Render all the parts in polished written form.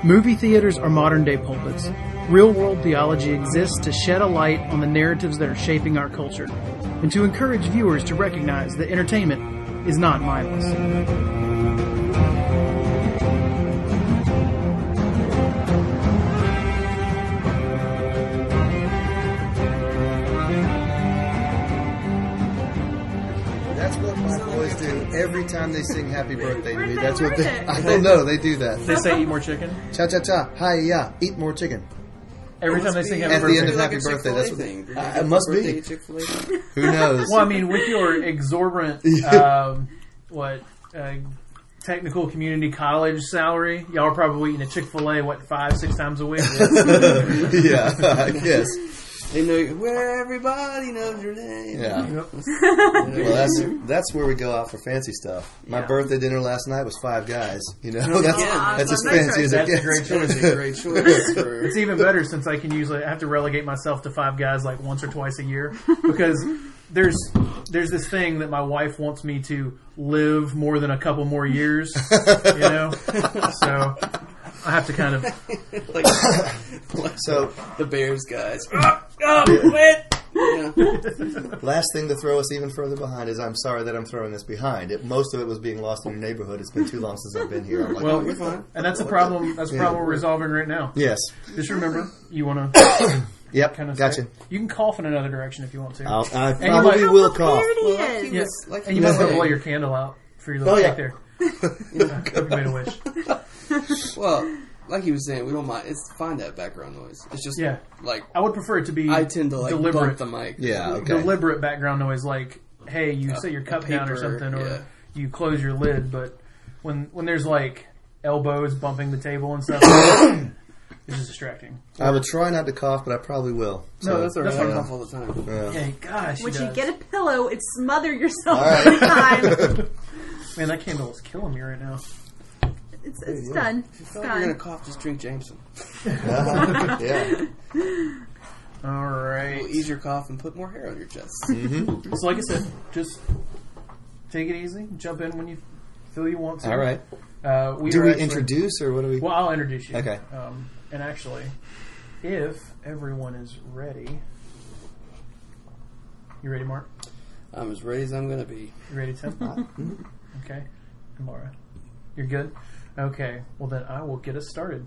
Movie theaters are modern-day pulpits. Real-world theology exists to shed a light on the narratives that are shaping our culture, and to encourage viewers to recognize that entertainment is not mindless. That's what my boys do every time they sing happy birthday to me. That's what they... I don't know, they do that. They say eat more chicken? Cha-cha-cha. Hi-ya. Eat more chicken. Every time they sing happy At birthday. the end of happy birthday, that's what they... It must be. Who knows? Well, I mean, with your exorbitant, technical community college salary, y'all are probably eating a Chick-fil-A, 5-6 times a week? Yeah, I guess. They know where everybody knows your name. Yeah. Well, that's where we go out for fancy stuff. My birthday dinner last night was Five Guys. You know, that's as fancy as it gets. That's a great choice. It's even better since I can usually have to relegate myself to Five Guys like once or twice a year, because there's this thing that my wife wants me to live more than a couple more years, you know. So I have to kind of so the Bears guys. Last thing to throw us even further behind is I'm sorry that I'm throwing us behind. Most of it was being lost in your neighborhood. It's been too long since I've been here. I'm like, well, you're fine. And that's a problem. That's a problem we're resolving right now. Yes. Just remember, you want to. Yep. Kind of gotcha. You can cough in another direction if you want to. I probably will cough. And you might want to blow your candle out for your little cake there. Hope you made a wish. Well, like he was saying, we don't mind. It's fine to have background noise. It's just like I would prefer it to be. I tend to like deliberate bump the mic. Yeah, okay. Deliberate background noise, like hey, you set your cup down or something, or you close your lid. But when there's like elbows bumping the table and stuff, it's just distracting. I would try not to cough, but I probably will. So. No, that's all right. I cough all the time. Yeah, gosh. When you get a pillow, it's smother yourself right. every time. Man, that candle is killing me right now. It's done. If you're going to cough, just drink Jameson. Yeah. All right. It'll ease your cough and put more hair on your chest. Mm-hmm. So like I said, just take it easy. Jump in when you feel you want to. All right. Do we introduce or what do we... Well, I'll introduce you. Okay. And actually, if everyone is ready... You ready, Mark? I'm as ready as I'm going to be. You ready, Tim? Okay. And Laura? You're good? Okay. Well, then I will get us started.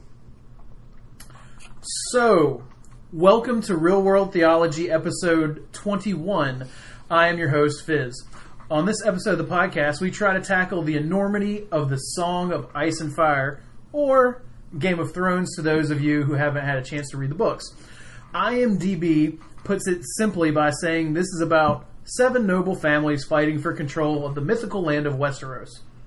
So, welcome to Real World Theology, episode 21. I am your host, Fizz. On this episode of the podcast, we try to tackle the enormity of the Song of Ice and Fire, or Game of Thrones to those of you who haven't had a chance to read the books. IMDb puts it simply by saying this is about 7 noble families fighting for control of the mythical land of Westeros.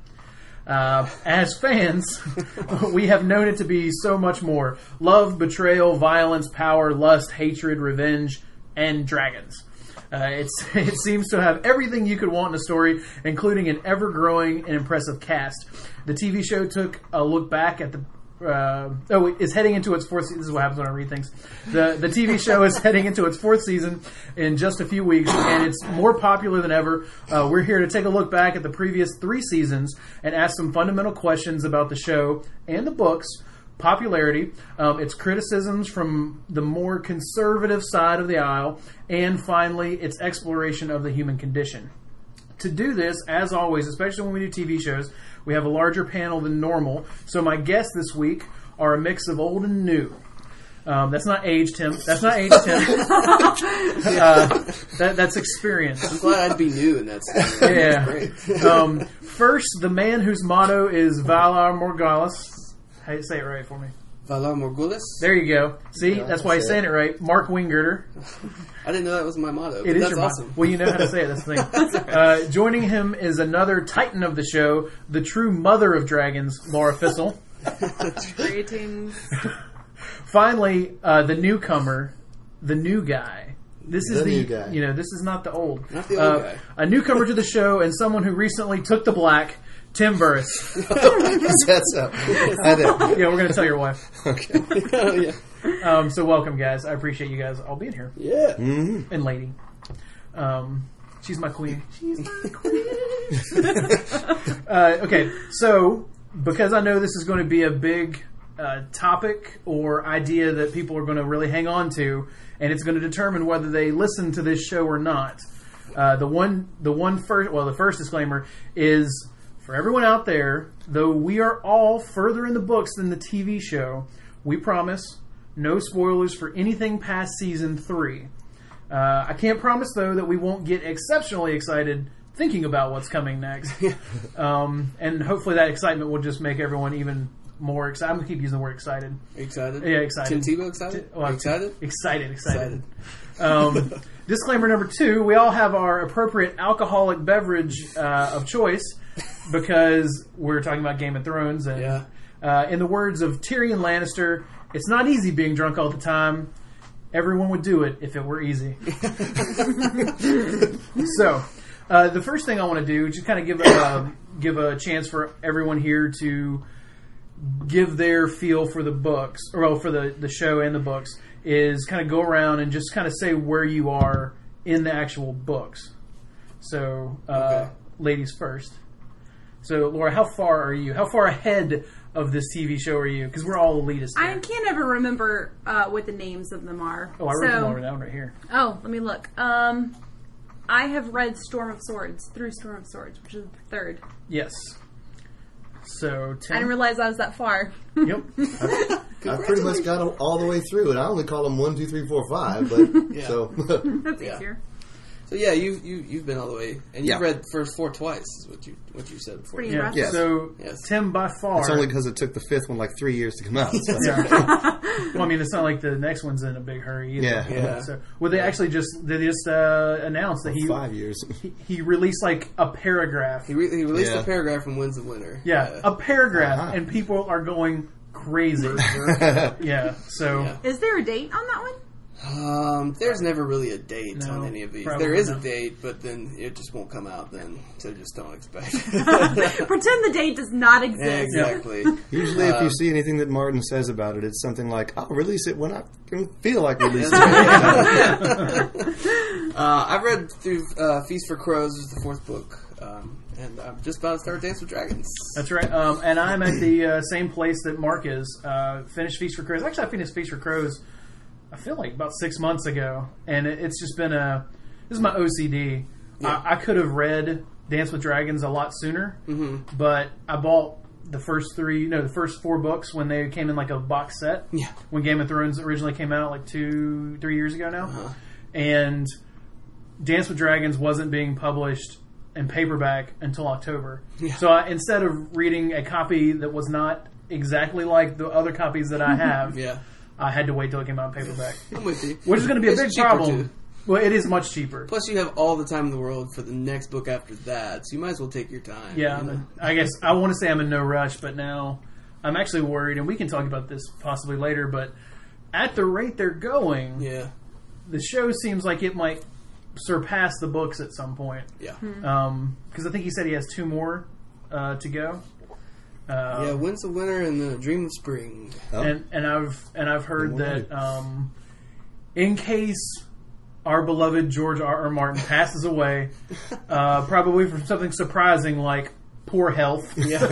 As fans, we have known it to be so much more. Love, betrayal, violence, power, lust, hatred, revenge, and dragons. It seems to have everything you could want in a story, including an ever-growing and impressive cast. The TV show took a look back at the... is heading into its 4th season. This is what happens when I read things. The TV show is heading into its 4th season in just a few weeks, and it's more popular than ever. We're here to take a look back at the previous 3 seasons and ask some fundamental questions about the show and the books, popularity, its criticisms from the more conservative side of the aisle, and finally, its exploration of the human condition. To do this, as always, especially when we do TV shows, we have a larger panel than normal. So my guests this week are a mix of old and new. That's not age, Tim. That's not age, Tim. That's experience. I'm glad I'd be new in that sense. Yeah. Great. First, the man whose motto is Valar Morghulis. How do you say it right for me? Valar Morghulis? There you go. See, that's why he's saying it right. Mark Wingirter. I didn't know that was my motto. It is that's your awesome. Well, you know how to say it. That's the thing. Joining him is another titan of the show, the true mother of dragons, Laura Fissel. Greetings. Finally, the newcomer, the new guy. This is the new guy. You know, this is not the old. Not the old guy. A newcomer to the show and someone who recently took the black, Tim Burris. That's up. I know. Yeah, we're going to tell your wife. Okay. Yeah. So welcome, guys. I appreciate you guys all being here. Yeah. Mm-hmm. And lady. She's my queen. She's my queen. Okay, so because I know this is going to be a big topic or idea that people are going to really hang on to, and it's going to determine whether they listen to this show or not. The first disclaimer is for everyone out there. Though we are all further in the books than the TV show, we promise no spoilers for anything past season 3. I can't promise though that we won't get exceptionally excited thinking about what's coming next, and hopefully that excitement will just make everyone even more excited. I'm going to keep using the word excited. Excited? Yeah, excited. Tim Tebow excited? Excited. Disclaimer number 2, we all have our appropriate alcoholic beverage of choice because we're talking about Game of Thrones. And in the words of Tyrion Lannister, it's not easy being drunk all the time. Everyone would do it if it were easy. So, the first thing I want to do is just kind of give a chance for everyone here to give their feel for the books, or for the show and the books, is kind of go around and just kind of say where you are in the actual books. So, ladies first. So, Laura, how far are you? How far ahead of this TV show are you? Because we're all elitists here. I can't ever remember what the names of them are. Oh, I wrote them all down right here. Oh, let me look. I have read Storm of Swords, which is the 3rd. Yes. So, Tim? I didn't realize I was that far. Yep. I pretty much got them all the way through, and I only call them 1, 2, 3, 4, 5. But so that's easier. So you've been all the way, and you've read the first 4 twice. Is what you said before. Pretty impressive. Yes. So Tim, by far, it's only because it took the 5th one like 3 years to come out. So. Well, I mean, it's not like the next one's in a big hurry either. Yeah. So, they actually just announced that 5 years. he released like a paragraph. He released a paragraph from Winds of Winter. Yeah, a paragraph, and people are going crazy. So is there a date on that one? There's never really a date on any of these. There is a date, but then it just won't come out then, so just don't expect. Pretend the date does not exist. Exactly. Usually if you see anything that Martin says about it, it's something like, I'll release it when I can feel like releasing it. I've read through Feast for Crows, which is the 4th book, and I'm just about to start Dance with Dragons. That's right. And I'm at the same place that Mark is. Finished Feast for Crows. Actually, I finished Feast for Crows, I feel like about 6 months ago, and it's just been this is my OCD. Yeah. I could have read Dance with Dragons a lot sooner, but I bought the first 4 books when they came in like a box set. Yeah. When Game of Thrones originally came out, like 2-3 years ago now, and Dance with Dragons wasn't being published in paperback until October. Yeah. So instead of reading a copy that was not exactly like the other copies that I have. I had to wait till it came out in paperback. I'm with you. Which is going to be a big problem. Too. Well, it is much cheaper. Plus, you have all the time in the world for the next book after that, so you might as well take your time. Yeah, I guess I want to say I'm in no rush, but now I'm actually worried, and we can talk about this possibly later, but at the rate they're going, the show seems like it might surpass the books at some point. Yeah. Because I think he said he has 2 more to go. Winds of Winter and the Dream of Spring. Oh. And I've heard that in case our beloved George R.R. Martin passes away, probably from something surprising like poor health,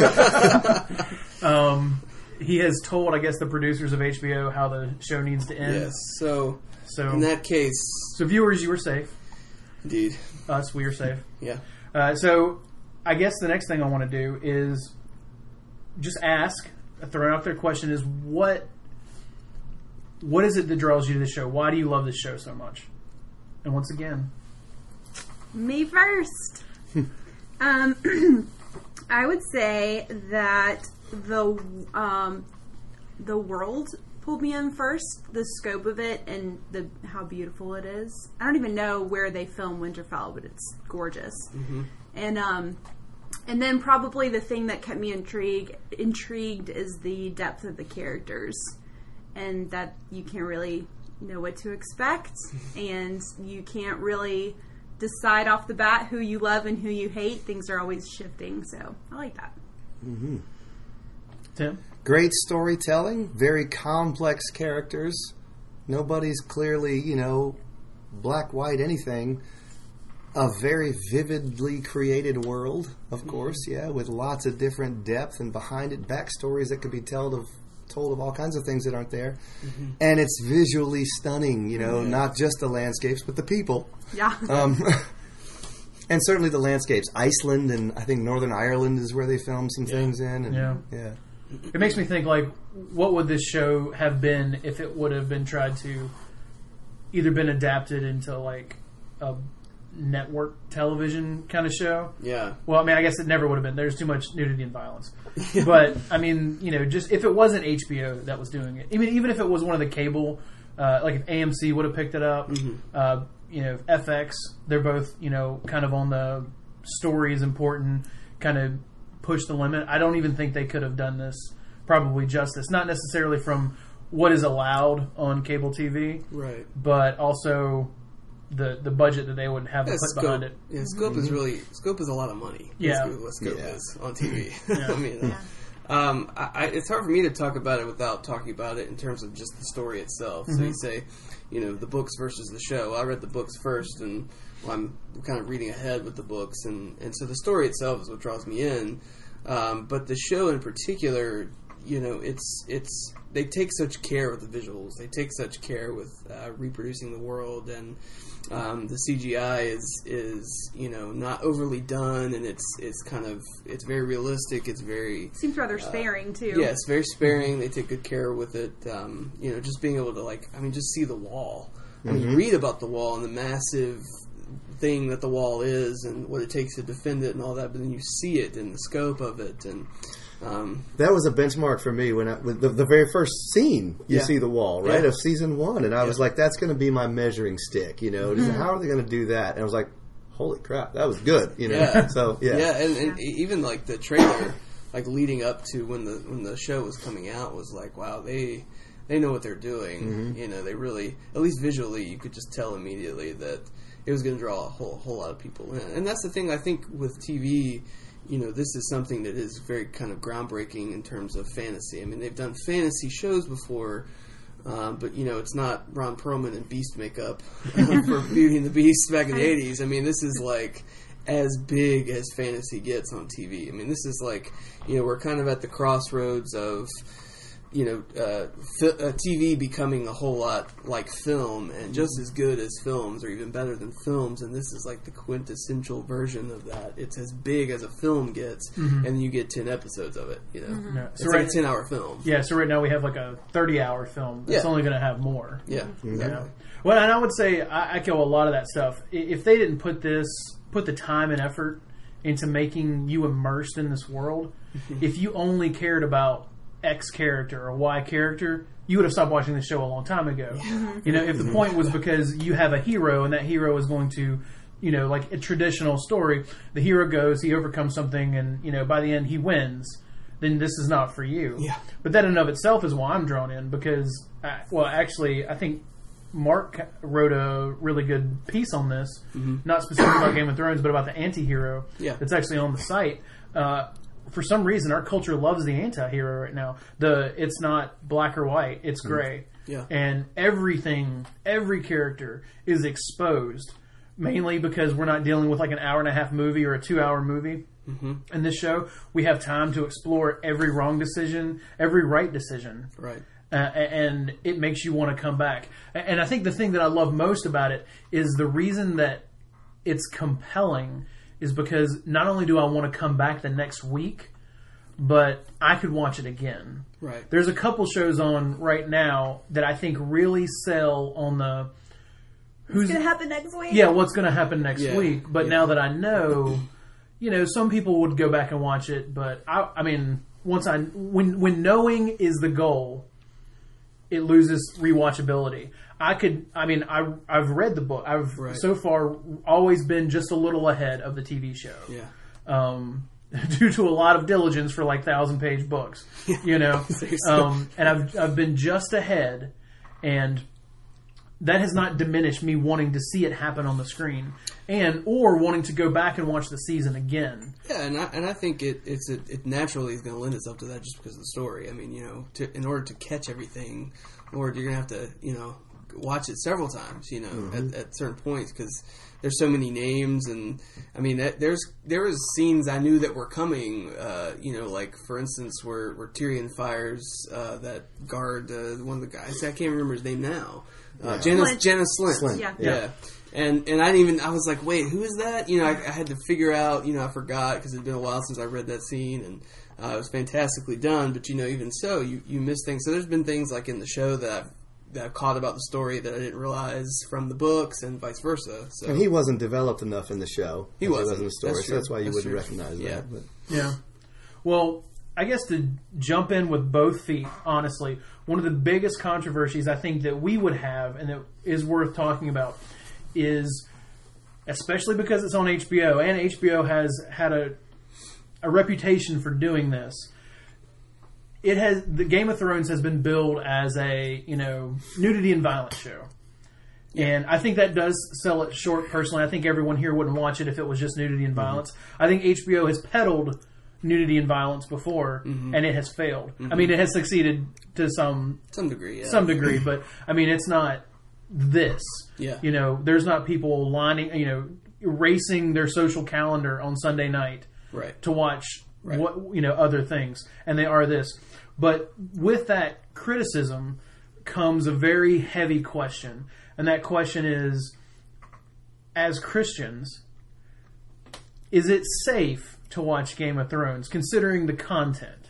he has told, I guess, the producers of HBO how the show needs to end. Yes. So in that case, so viewers, you were safe. Indeed. Us, we are safe. Yeah. So I guess the next thing I want to do is just ask, throwing out their question is, what is it that draws you to the show? Why do you love this show so much? And once again, me first. I would say that the world pulled me in first. The scope of it and how beautiful it is. I don't even know where they filmed Winterfell, but it's gorgeous. And then probably the thing that kept me intrigued is the depth of the characters, and that you can't really know what to expect, and you can't really decide off the bat who you love and who you hate. Things are always shifting, so I like that. Tim? Great storytelling, very complex characters. Nobody's clearly, black, white, anything. A very vividly created world, of course, with lots of different depth and behind it backstories that could be told of told of all kinds of things that aren't there. Mm-hmm. And it's visually stunning, not just the landscapes, but the people. Yeah. And certainly the landscapes. Iceland and I think Northern Ireland is where they filmed some things in. And, yeah. It makes me think, like, what would this show have been if it would have been tried to either been adapted into, like, a network television kind of show? Yeah. Well, I mean, I guess it never would have been. There's too much nudity and violence. But, I mean, just if it wasn't HBO that was doing it, even if it was one of the cable, like if AMC would have picked it up, FX, they're both, kind of on the story is important, kind of push the limit. I don't even think they could have done this probably justice. Not necessarily from what is allowed on cable TV, right? But also the budget that they would have to put behind it. Yeah, scope is a lot of money. Yeah, what scope is on TV. I mean, it's hard for me to talk about it without talking about it in terms of just the story itself. Mm-hmm. So you say, the books versus the show. Well, I read the books first, and I'm kind of reading ahead with the books, and so the story itself is what draws me in. But the show in particular, it's they take such care with the visuals. They take such care with reproducing the world, and the CGI is not overly done, and it's very realistic. It's very seems rather sparing too. Yeah, it's very sparing. They take good care with it. Just being able to just see the wall. I mean, you read about the wall and the massive thing that the wall is and what it takes to defend it and all that, but then you see it in the scope of it, and that was a benchmark for me when with the very first scene you see the wall of season 1, and I was like, that's going to be my measuring stick, how are they going to do that? And I was like, holy crap, that was good, so and even like the trailer like leading up to when the show was coming out was like, wow, they know what they're doing. They really, at least visually, you could just tell immediately that it was going to draw a whole lot of people in. And that's the thing, I think, with TV, this is something that is very kind of groundbreaking in terms of fantasy. I mean, they've done fantasy shows before, but, it's not Ron Perlman and Beast makeup for Beauty and the Beast back in the 80s. I mean, this is like as big as fantasy gets on TV. I mean, this is like, we're kind of at the crossroads of TV becoming a whole lot like film and just as good as films or even better than films, and this is like the quintessential version of that. It's as big as a film gets, and then you get 10 episodes of it, Yeah. It's like a 10-hour film. Yeah, so right now we have like a 30-hour film that's only going to have more. Yeah, exactly. Well, and I would say I echo a lot of that stuff. If they didn't put the time and effort into making you immersed in this world, if you only cared about X character or Y character, you would have stopped watching the show a long time ago. If the point was because you have a hero and that hero is going to, like a traditional story, the hero goes, he overcomes something, and by the end he wins, then this is not for you. Yeah. But that in and of itself is why I'm drawn in, because, actually, I think Mark wrote a really good piece on this, not specifically about Game of Thrones, but about the anti-hero that's actually on the site. For some reason, our culture loves the anti-hero right now. It's not black or white; it's gray. Yeah. And every character is exposed, mainly because we're not dealing with like an hour-and-a-half movie or a 2-hour movie. In this show, we have time to explore every wrong decision, every right decision. Right. And it makes you want to come back. And I think the thing that I love most about it is the reason that it's compelling is because not only do I want to come back the next week, but I could watch it again. Right. There's a couple shows on right now that I think really sell on the what's going to happen next week. Yeah, what's going to happen next week. But now that I know, some people would go back and watch it. But I mean, when knowing is the goal, it loses rewatchability. I've read the book. I've so far always been just a little ahead of the TV show. Yeah. Due to a lot of diligence for like 1,000-page books, and I've been just ahead, and that has not diminished me wanting to see it happen on the screen, or wanting to go back and watch the season again. Yeah, and I think it naturally is going to lend itself to that just because of the story. I mean, in order to catch everything, or you're going to have to watch it several times, you know, at certain points, because there's so many names, and I mean, there was scenes I knew that were coming, you know, like for instance, where Tyrion fires that guard, one of the guys, I can't remember his name now, Janos Slynt. Yeah. And I was like, wait, who is that? You know, I had to figure out, you know, I forgot because it'd been a while since I read that scene, and it was fantastically done, but you know, even so, you miss things. So there's been things like in the show that I've caught about the story that I didn't realize from the books, and vice versa. So. And he wasn't developed enough in the show. He wasn't in the story, so that's why you wouldn't recognize that. But. Yeah. Well, I guess to jump in with both feet, honestly, one of the biggest controversies I think that we would have, and that is worth talking about, is, especially because it's on HBO, and HBO has had a reputation for doing this. The Game of Thrones has been billed as a, you know, nudity and violence show. And I think that does sell it short, personally. I think everyone here wouldn't watch it if it was just nudity and violence. I think HBO has peddled nudity and violence before, and it has failed. I mean, it has succeeded to some degree, some degree, but I mean, it's not this. Yeah. You know, there's not people lining, you know, erasing their social calendar on Sunday night to watch what, you know, other things, and they are this. But with that criticism comes a very heavy question, and that question is, as Christians, is it safe to watch Game of Thrones, considering the content?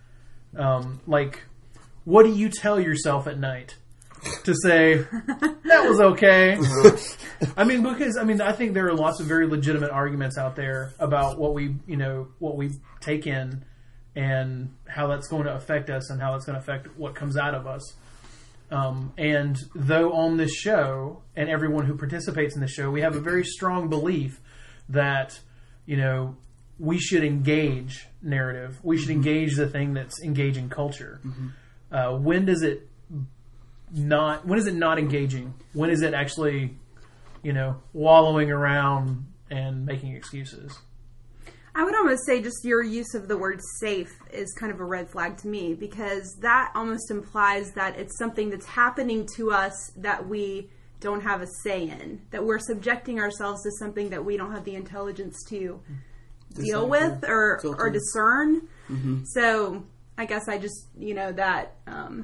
Like, what do you tell yourself at night to say, that was okay? I mean, because, I think there are lots of very legitimate arguments out there about what we take in, and how that's going to affect us, and how that's going to affect what comes out of us. And though on this show, and everyone who participates in this show, we have a very strong belief that, you know, we should engage narrative. We should engage the thing that's engaging culture. When is it not engaging? When is it actually, you know, wallowing around and making excuses? I would almost say just your use of the word safe is kind of a red flag to me, because that almost implies that it's something that's happening to us that we don't have a say in, that we're subjecting ourselves to something that we don't have the intelligence to deal with or discern. So I guess I just, you know, that...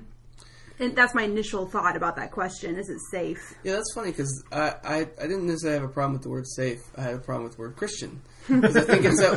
and that's my initial thought about that question. Is it safe? Yeah, that's funny, because I didn't necessarily have a problem with the word safe. I had a problem with the word Christian. Because I think it's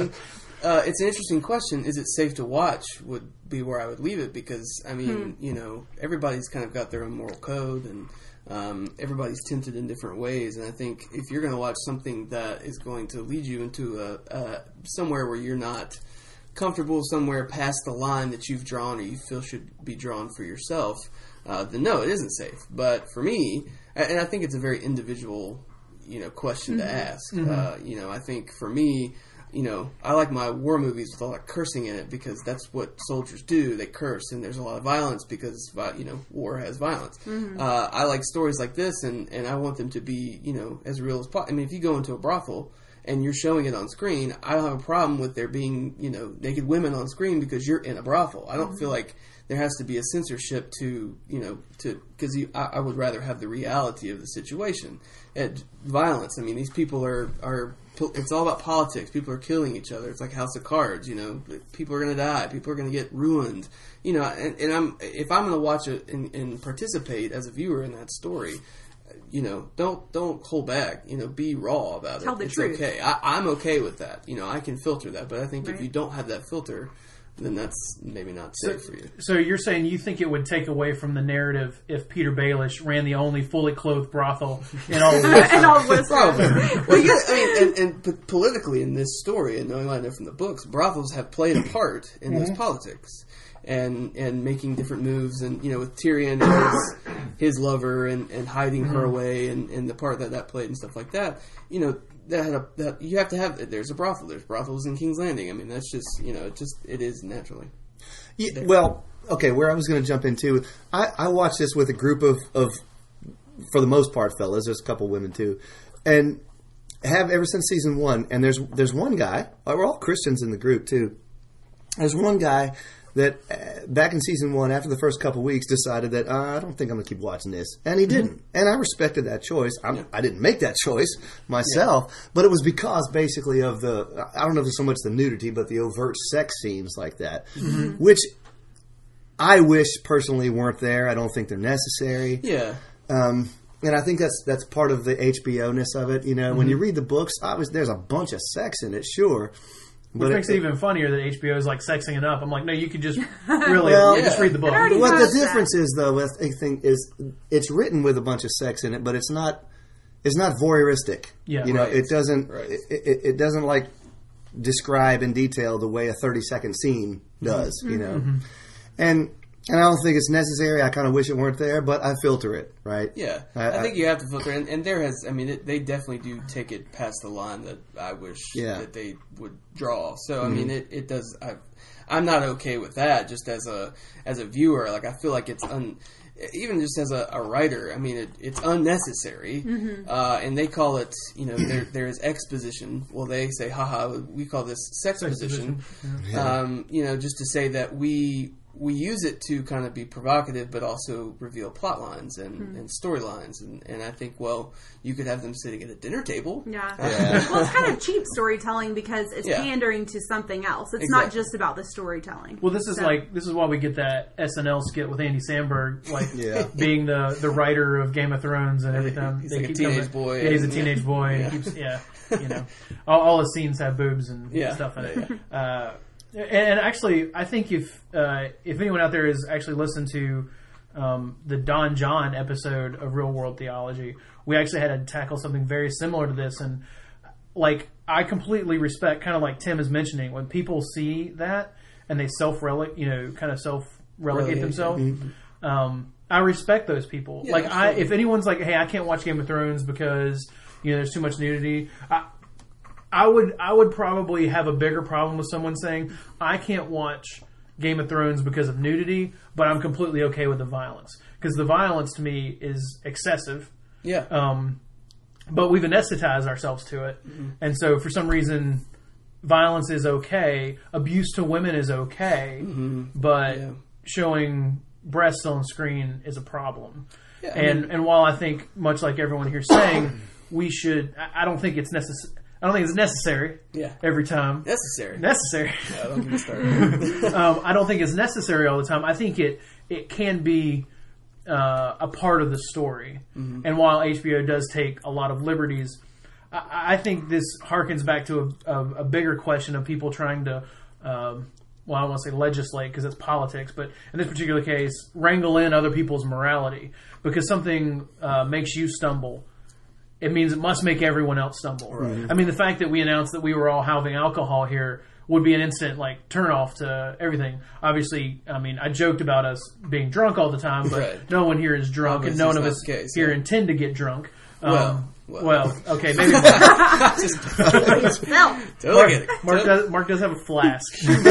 it's an interesting question. Is it safe to watch would be where I would leave it, because, you know, everybody's kind of got their own moral code, and everybody's tempted in different ways. And I think if you're going to watch something that is going to lead you into somewhere where you're not comfortable, somewhere past the line that you've drawn or you feel should be drawn for yourself, then no, it isn't safe. But for me, and I think it's a very individual, you know, question to ask. You know, I think for me, you know, I like my war movies with a lot of cursing in it, because that's what soldiers do. They curse, and there's a lot of violence because, you know, war has violence. I like stories like this, and I want them to be, you know, as real as possible. I mean, if you go into a brothel and you're showing it on screen, I don't have a problem with there being, you know, naked women on screen because you're in a brothel. I don't feel like there has to be a censorship to, you know, because I would rather have the reality of the situation. Violence, I mean, these people are it's all about politics. People are killing each other. It's like House of Cards, you know. People are going to die. People are going to get ruined. You know, and if I'm going to watch it and participate as a viewer in that story, you know, don't hold back. You know, be raw about it. Tell the truth. Okay. I'm okay with that. You know, I can filter that. But I think if you don't have that filter, then that's maybe not safe for you. So you're saying you think it would take away from the narrative if Peter Baelish ran the only fully clothed brothel in all of Westeros? Well, yeah, I mean, and politically in this story, and knowing what I know from the books, brothels have played a part in those politics. And making different moves, and, you know, with Tyrion and his lover and hiding her away, and the part that played and stuff like that, you know, that you have to have. There's a brothel. There's brothels in King's Landing. I mean, that's just, you know, it is naturally. Yeah, well, okay. Where I was going to jump into, I watched this with a group of for the most part, fellas. There's a couple women too, and have ever since season 1. And there's one guy. We're all Christians in the group too. There's one guy that back in season 1, after the first couple weeks, decided that I don't think I'm going to keep watching this, and he didn't, and I respected that choice. I didn't make that choice myself, but it was because basically of the, I don't know if it's so much the nudity, but the overt sex scenes like that, which I wish personally weren't there. I don't think they're necessary. Yeah. And I think that's part of the HBO-ness of it. You know, when you read the books, obviously there's a bunch of sex in it, sure. Which makes it even funnier that HBO is like sexing it up. I'm like, no, you could just really just read the book. What the difference is, though, I think, is it's written with a bunch of sex in it, but it's not voyeuristic. Yeah, you know, it doesn't it doesn't like describe in detail the way a 30-second scene does. You know, and I don't think it's necessary. I kind of wish it weren't there, but I filter it, right? Yeah. I think you have to filter it. And there has, I mean, they definitely do take it past the line that I wish that they would draw. So, I mean, it does, I'm not okay with that just as a viewer. Like, I feel like it's, even just as a writer, I mean, it's unnecessary. And they call it, you know, there is exposition. Well, they say, haha, we call this sexposition. You know, just to say that we use it to kind of be provocative, but also reveal plot lines and storylines. And I think, well, you could have them sitting at a dinner table. Yeah. Well, it's kind of cheap storytelling because it's pandering to something else. It's not just about the storytelling. Well, this is why we get that SNL skit with Andy Samberg, like being the writer of Game of Thrones and everything. He's like a teenage boy. Yeah, he's a teenage boy. And keeps, you know, all his scenes have boobs and stuff in it. And actually, I think if anyone out there has actually listened to the Don John episode of Real World Theology, we actually had to tackle something very similar to this. And like, I completely respect, kind of like Tim is mentioning, when people see that and they self-relegate themselves. I respect those people. Yeah, if anyone's like, hey, I can't watch Game of Thrones because there's too much nudity. I would probably have a bigger problem with someone saying, I can't watch Game of Thrones because of nudity, but I'm completely okay with the violence. Because the violence to me is excessive. Yeah. But we've anesthetized ourselves to it. And so for some reason, violence is okay. Abuse to women is okay. But showing breasts on screen is a problem. Yeah, and while I think, much like everyone here saying, we should, I don't think it's necessary. I don't think it's necessary every time. Necessary. Yeah, don't get me started. I don't think it's necessary all the time. I think it can be a part of the story. And while HBO does take a lot of liberties, I think this harkens back to a bigger question of people trying to, well, I don't want to say legislate because it's politics, but in this particular case, wrangle in other people's morality. Because something makes you stumble, it means it must make everyone else stumble. Right. I mean, the fact that we announced that we were all having alcohol here would be an instant turn-off to everything. Obviously, I mean, I joked about us being drunk all the time, but no one here is drunk, and none of us here intend to get drunk. Well, okay, maybe Mark does have a flask.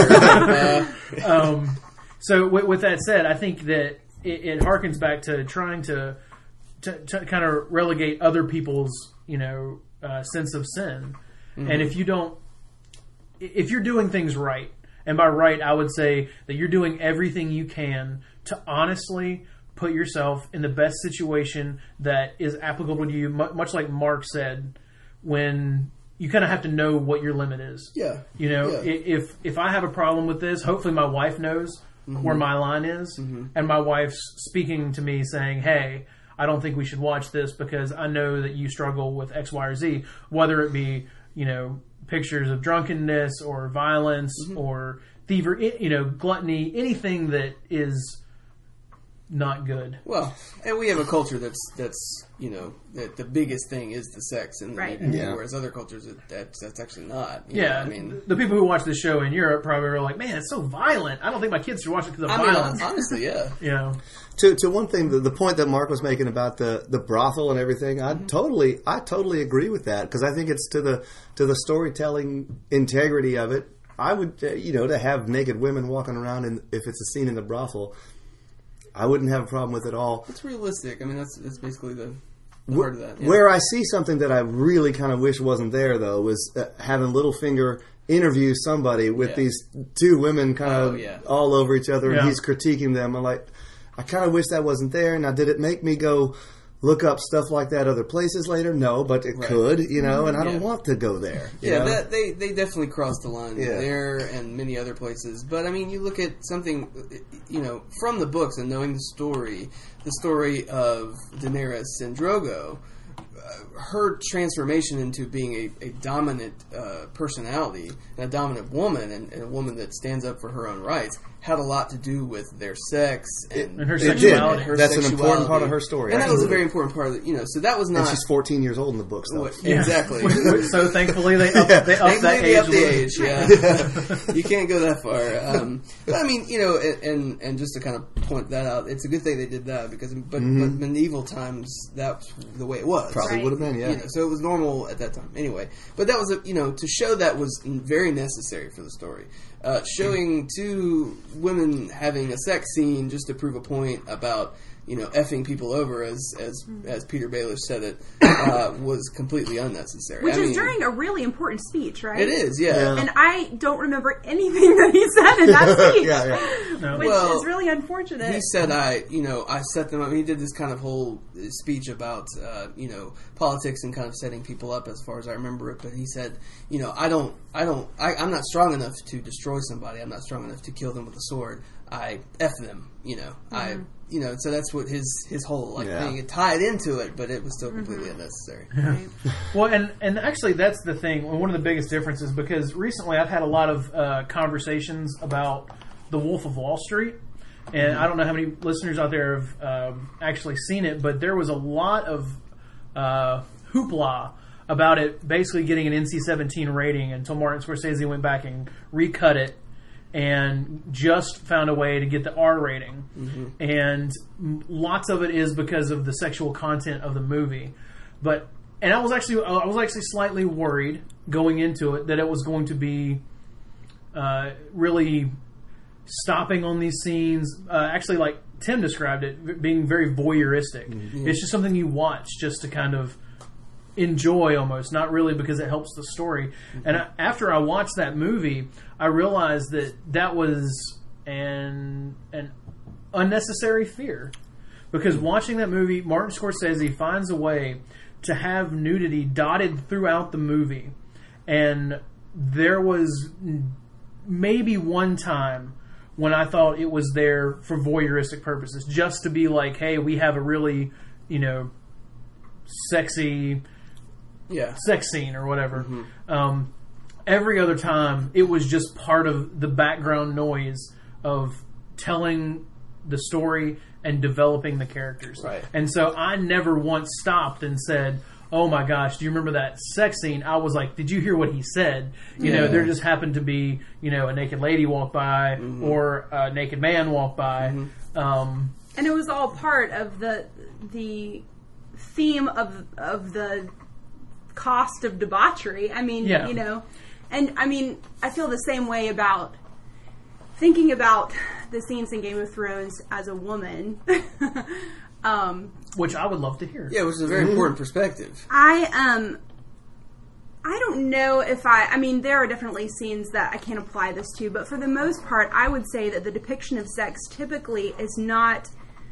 So with that said, I think that it harkens back to trying to kind of relegate other people's, sense of sin. And if you're doing things right, and by right, I would say that you're doing everything you can to honestly put yourself in the best situation that is applicable to you, much like Mark said, when you kind of have to know what your limit is. Yeah. If I have a problem with this, hopefully my wife knows where my line is, and my wife's speaking to me saying, hey, I don't think we should watch this because I know that you struggle with X, Y, or Z, whether it be, pictures of drunkenness or violence or thievery, gluttony, anything that is not good. Well, and we have a culture that's that the biggest thing is the sex and the nudity, whereas other cultures that's actually not. I mean, the people who watch this show in Europe probably are like, man, it's so violent. I don't think my kids should watch it because of violence. Honestly, yeah. To one thing, the point that Mark was making about the brothel and everything, I totally agree with that because I think it's to the storytelling integrity of it. I would, to have naked women walking around, and if it's a scene in the brothel, I wouldn't have a problem with it all. It's realistic. I mean, that's basically the part of that. Yeah. Where I see something that I really kind of wish wasn't there, though, was having Littlefinger interview somebody with these two women kind of all over each other, and he's critiquing them. I'm like, I kind of wish that wasn't there. Now, did it make me go look up stuff like that other places later? No, but it could, and I don't want to go there. You know? That they definitely crossed the line there and many other places. But, I mean, you look at something, from the books and knowing the story of Daenerys and Drogo, her transformation into being a dominant personality and a dominant woman and a woman that stands up for her own rights had a lot to do with their sex and her sexuality. That's an important part of her story. And that was a very important part of it, so that was not... And she's 14 years old in the books, though. Exactly. So thankfully they upped that age. You can't go that far. But I mean, and just to kind of point that out, it's a good thing they did that because, but medieval times, that's the way it was. Probably would have been, so it was normal at that time. Anyway, but that was, to show that was very necessary for the story. Showing two women having a sex scene just to prove a point about effing people over, as Peter Baelish said it, was completely unnecessary. Which is during a really important speech, right? It is, yeah. And I don't remember anything that he said in that speech, No. which is really unfortunate. He said, I set them up. He did this kind of whole speech about, politics and kind of setting people up as far as I remember it. But he said, I'm not strong enough to destroy somebody. I'm not strong enough to kill them with a sword. I F them, so that's what his whole thing, it tied into it, but it was still completely unnecessary. Right. Well, and actually that's the thing, one of the biggest differences, because recently I've had a lot of conversations about The Wolf of Wall Street, and I don't know how many listeners out there have actually seen it, but there was a lot of hoopla about it basically getting an NC-17 rating until Martin Scorsese went back and recut it and just found a way to get the R rating. And lots of it is because of the sexual content of the movie. And I was actually slightly worried going into it that it was going to be really stopping on these scenes. Actually, like Tim described it, being very voyeuristic. It's just something you watch just to kind of enjoy almost, not really because it helps the story. And after I watched that movie, I realized that was an unnecessary fear. Because watching that movie, Martin Scorsese finds a way to have nudity dotted throughout the movie. And there was maybe one time when I thought it was there for voyeuristic purposes, just to be like, hey, we have a really, sexy sex scene or whatever. Every other time, it was just part of the background noise of telling the story and developing the characters. Right. And so I never once stopped and said, oh my gosh, do you remember that sex scene? I was like, did you hear what he said? There just happened to be, a naked lady walk by or a naked man walk by. And it was all part of the theme of the cost of debauchery. I mean, and I mean, I feel the same way about thinking about the scenes in Game of Thrones as a woman. Which I would love to hear. Yeah, which is a very important perspective. I don't know if I mean, there are definitely scenes that I can't apply this to, but for the most part, I would say that the depiction of sex typically is not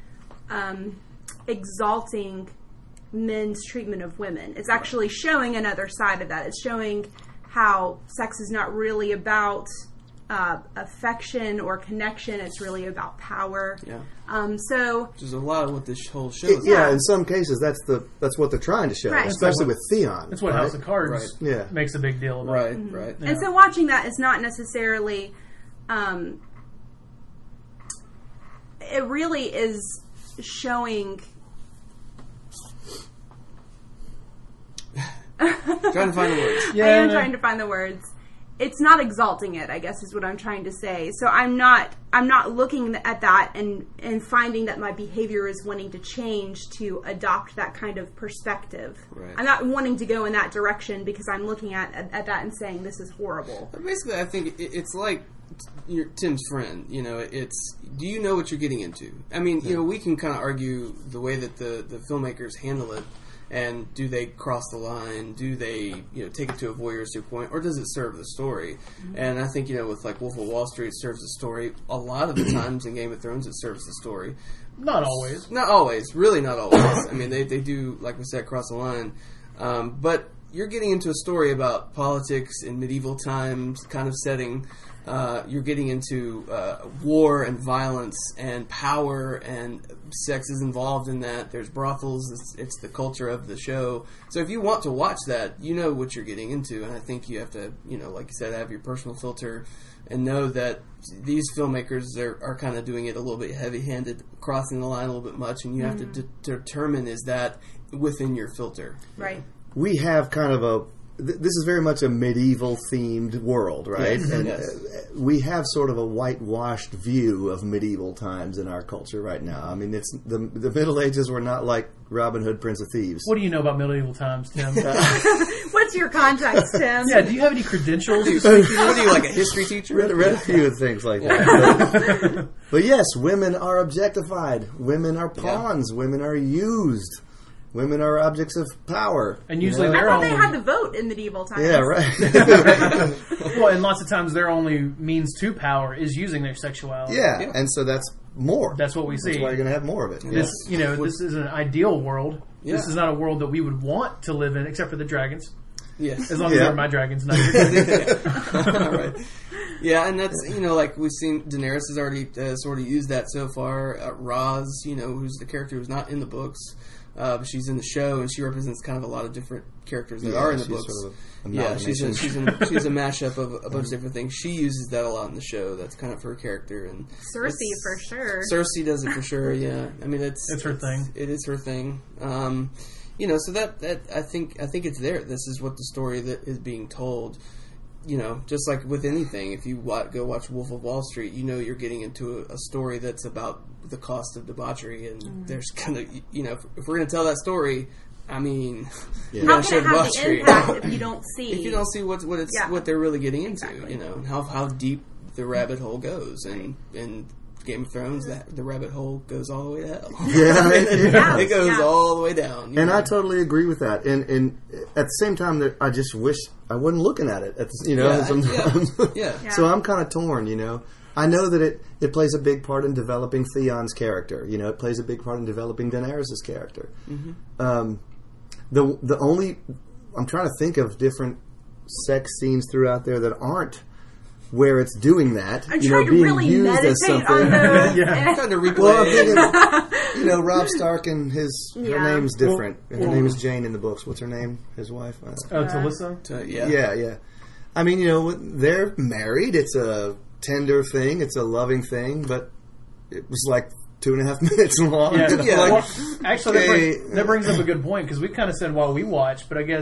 exalting men's treatment of women. It's actually showing another side of that. It's showing how sex is not really about affection or connection. It's really about power. Yeah. So which is a lot of what this whole show is. Yeah, in some cases that's what they're trying to show, right. especially with Theon. That's what House of Cards makes a big deal about. Right, right. Yeah. And so watching that is not necessarily it really is showing trying to find the words. I am trying to find the words. It's not exalting it, I guess is what I'm trying to say. So I'm not looking at that and finding that my behavior is wanting to change to adopt that kind of perspective. Right. I'm not wanting to go in that direction because I'm looking at that and saying this is horrible. But basically, I think it's like Tim's friend. It's, do you know what you're getting into? I mean, we can kind of argue the way that the filmmakers handle it And do they cross the line? Do they, take it to a voyeuristic point, or does it serve the story? Mm-hmm. And I think, with like Wolf of Wall Street, it serves the story. A lot of the times in Game of Thrones, it serves the story. Not always. Not always. Really not always. I mean, they do, like we said, cross the line. But you're getting into a story about politics in medieval times kind of setting. You're getting into war and violence and power, and sex is involved in that. There's brothels. It's the culture of the show. So if you want to watch that, you know what you're getting into. And I think you have to, like you said, have your personal filter and know that these filmmakers are kind of doing it a little bit heavy-handed, crossing the line a little bit much, and you have to determine, is that within your filter? Right. We have kind of this is very much a medieval-themed world, right? Yes. And Yes. We have sort of a whitewashed view of medieval times in our culture right now. I mean, it's the Middle Ages were not like Robin Hood, Prince of Thieves. What do you know about medieval times, Tim? What's your context, Tim? Yeah, do you have any credentials? What are you, like a history teacher? Read a few things like that. But yes, women are objectified. Women are pawns. Women are used. Women are objects of power. And usually I they're thought only... they had the vote in medieval times. Yeah, right. Well, and lots of times their only means to power is using their sexuality. Yeah, and so that's more. That's what we see. That's why you're going to have more of it. This, this is an ideal world. Yeah. This is not a world that we would want to live in, except for the dragons. Yes. As long as they're my dragons, not yours. Right. Yeah, and that's, like we've seen Daenerys has already sort of used that so far. Roz, who's the character who's not in the books. She's in the show, and she represents kind of a lot of different characters that are in the books. Sort of she's a mashup of a bunch of different things. She uses that a lot in the show. That's kind of her character. And Cersei for sure. Cersei does it for sure. Yeah, I mean it's her thing. It is her thing. So that I think it's there. This is what the story that is being told. Just like with anything, if you go watch Wolf of Wall Street, you're getting into a story that's about the cost of debauchery, and there's kind of, if we're going to tell that story, I mean, how can it have the impact if you don't see? If you don't see what they're really getting into, and how deep the rabbit hole goes, and Game of Thrones, the rabbit hole goes all the way to hell. Yeah, it goes all the way down. And I totally agree with that. And at the same time, I just wish I wasn't looking at it. Sometimes. Yeah. So I'm kind of torn. I know that it plays a big part in developing Theon's character. It plays a big part in developing Daenerys' character. Mm-hmm. The only I'm trying to think of different sex scenes throughout there that aren't where it's doing that, I'm trying to being really used meditate as something. on those. Yeah. Kind of replay. Well, I'm thinking, Rob Stark and her name's different. Her name is Jane in the books. What's her name? His wife? Talisa? Yeah. I mean, they're married. It's a tender thing. It's a loving thing, but it was like 2.5 minutes long. Yeah. Well, actually, that brings up a good point, because we kind of said while we watched, but I guess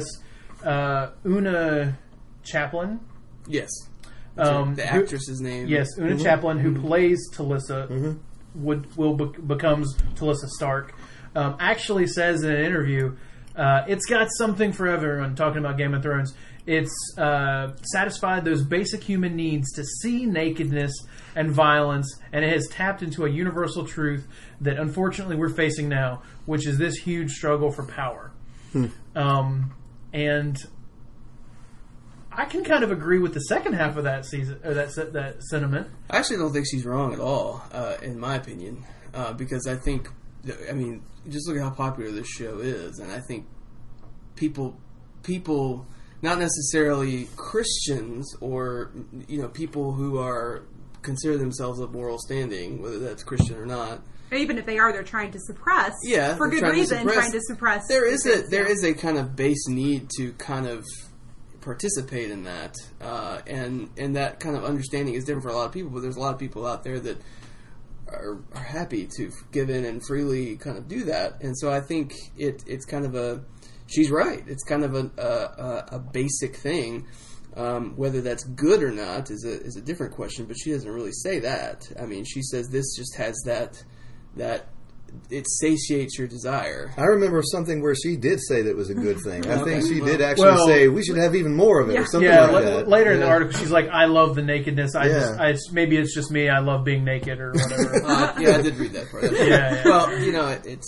Una Chaplin. Yes. The actress's name. Yes, Una Chaplin, who plays Talisa, becomes Talisa Stark, actually says in an interview, it's got something for everyone, talking about Game of Thrones. It's satisfied those basic human needs to see nakedness and violence, and it has tapped into a universal truth that unfortunately we're facing now, which is this huge struggle for power. And I can kind of agree with the second half of that season, or that sentiment. I actually don't think she's wrong at all, in my opinion, because I think, just look at how popular this show is, and I think people, not necessarily Christians or people who consider themselves of moral standing, whether that's Christian or not. Or even if they are, they're trying to suppress. Yeah, for good reason, trying to suppress. There is a kind of base need to kind of participate in that, and that kind of understanding is different for a lot of people. But there's a lot of people out there that are happy to give in and freely kind of do that. And so I think it's kind of she's right. It's kind of a basic thing. Whether that's good or not is a different question. But she doesn't really say that. I mean, she says this just has that it satiates your desire. I remember something where she did say that was a good thing. I think she did actually say we should have even more of it, or something like that. Later in the article, she's like, "I love the nakedness. Maybe it's just me. I love being naked, or whatever." I did read that part. Well, it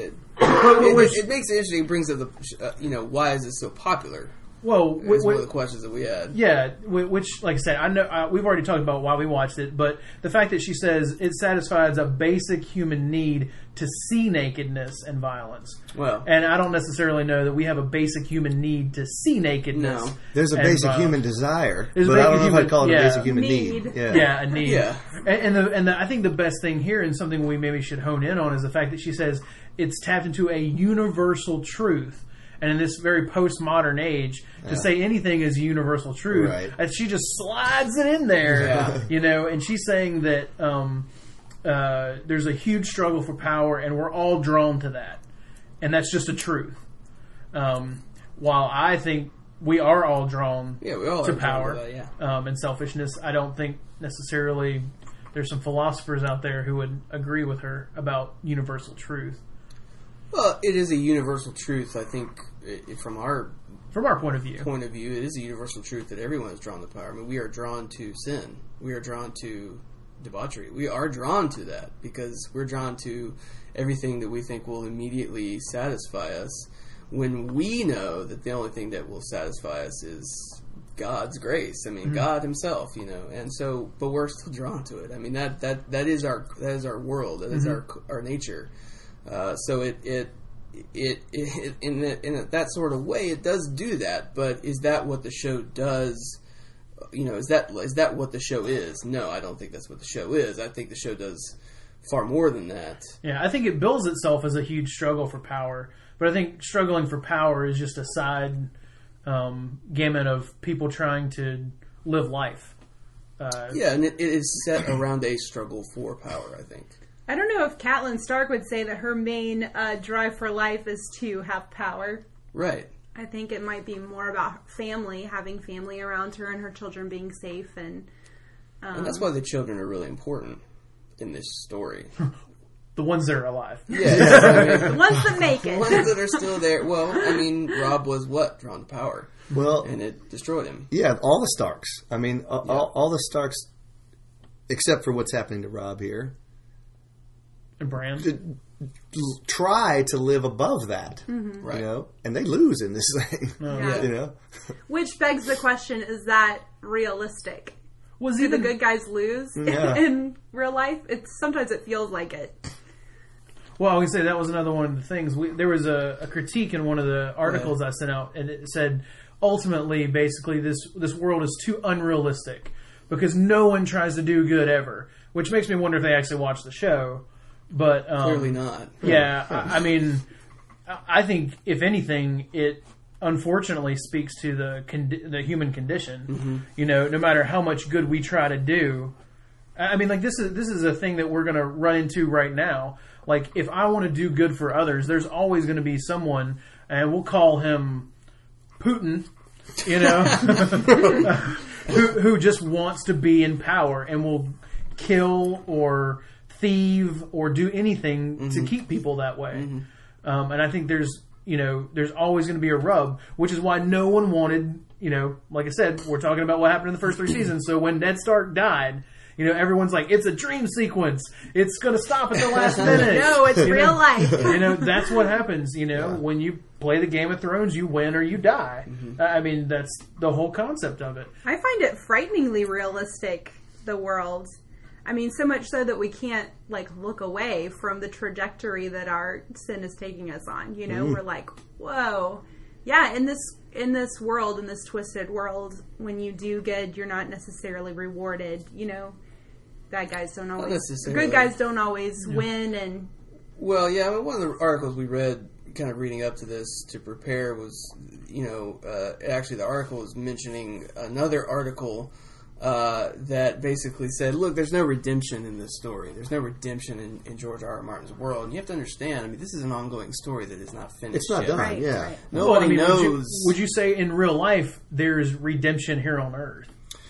makes it interesting. It brings up the why is this so popular? Well, it's one of the questions that we had. Yeah, which, like I said, I know we've already talked about why we watched it, but the fact that she says it satisfies a basic human need to see nakedness and violence. Well, and I don't necessarily know that we have a basic human need to see nakedness. No. There's a basic human desire, but I don't know if I'd call it a basic human need. Yeah, a need. Yeah. And I think the best thing here, and something we maybe should hone in on, is the fact that she says it's tapped into a universal truth. And in this very postmodern age, to say anything is universal truth, she just slides it in there, and she's saying that there's a huge struggle for power, and we're all drawn to that, and that's just a truth. While I think we are all drawn to power and selfishness, I don't think necessarily there's some philosophers out there who would agree with her about universal truth. Well, it is a universal truth, I think, from our point of view. It is a universal truth that everyone is drawn to power. I mean, we are drawn to sin. We are drawn to debauchery. We are drawn to that because we're drawn to everything that we think will immediately satisfy us when we know that the only thing that will satisfy us is God's grace. I mean, God Himself, and so, but we're still drawn to it. I mean, that is our world. That is our nature. So it in that sort of way, it does do that. But is that what the show does? Is that what the show is? No, I don't think that's what the show is. I think the show does far more than that. Yeah, I think it bills itself as a huge struggle for power. But I think struggling for power is just a side gamut of people trying to live life. And it is set around a struggle for power, I think. I don't know if Catelyn Stark would say that her main drive for life is to have power. Right. I think it might be more about family, having family around her and her children being safe. And that's why the children are really important in this story. The ones that are alive. Yeah. The ones that make it. The ones that are still there. Well, I mean, Robb was drawn to power. Well, and it destroyed him. Yeah, all the Starks. I mean, all the Starks, except for what's happening to Robb here. And Bran. Try to live above that, right? And they lose in this thing, Which begs the question: is that realistic? Do the good guys lose in real life? Sometimes it feels like it. Well, I would say that was another one of the things. There was a critique in one of the articles I sent out, and it said ultimately, basically, this world is too unrealistic because no one tries to do good ever. Which makes me wonder if they actually watched the show. But clearly not. Yeah, I mean, I think if anything, it unfortunately speaks to the human condition. No matter how much good we try to do, I mean, like this is a thing that we're going to run into right now. Like, if I want to do good for others, there's always going to be someone, and we'll call him Putin, who just wants to be in power and will kill or thieve or do anything to keep people that way. And I think there's always going to be a rub, which is why no one wanted, like I said, we're talking about what happened in the first 3 seasons. So when Ned Stark died, everyone's like, it's a dream sequence. It's going to stop at the last minute. No, it's real life. That's what happens. When you play the Game of Thrones, you win or you die. I mean, that's the whole concept of it. I find it frighteningly realistic, the world. I mean, so much so that we can't, look away from the trajectory that our sin is taking us on. We're like, whoa. Yeah, in this world, in this twisted world, when you do good, you're not necessarily rewarded. Bad guys don't always... Good guys don't always win. And well, yeah, one of the articles we read, kind of reading up to this to prepare, was, actually the article was mentioning another article that basically said, look, there's no redemption in this story. There's no redemption in George R.R. Martin's world. And you have to understand, I mean, this is an ongoing story that is not finished. It's not yet. done, right, yeah. Right. Nobody knows. Would you say in real life there's redemption here on Earth?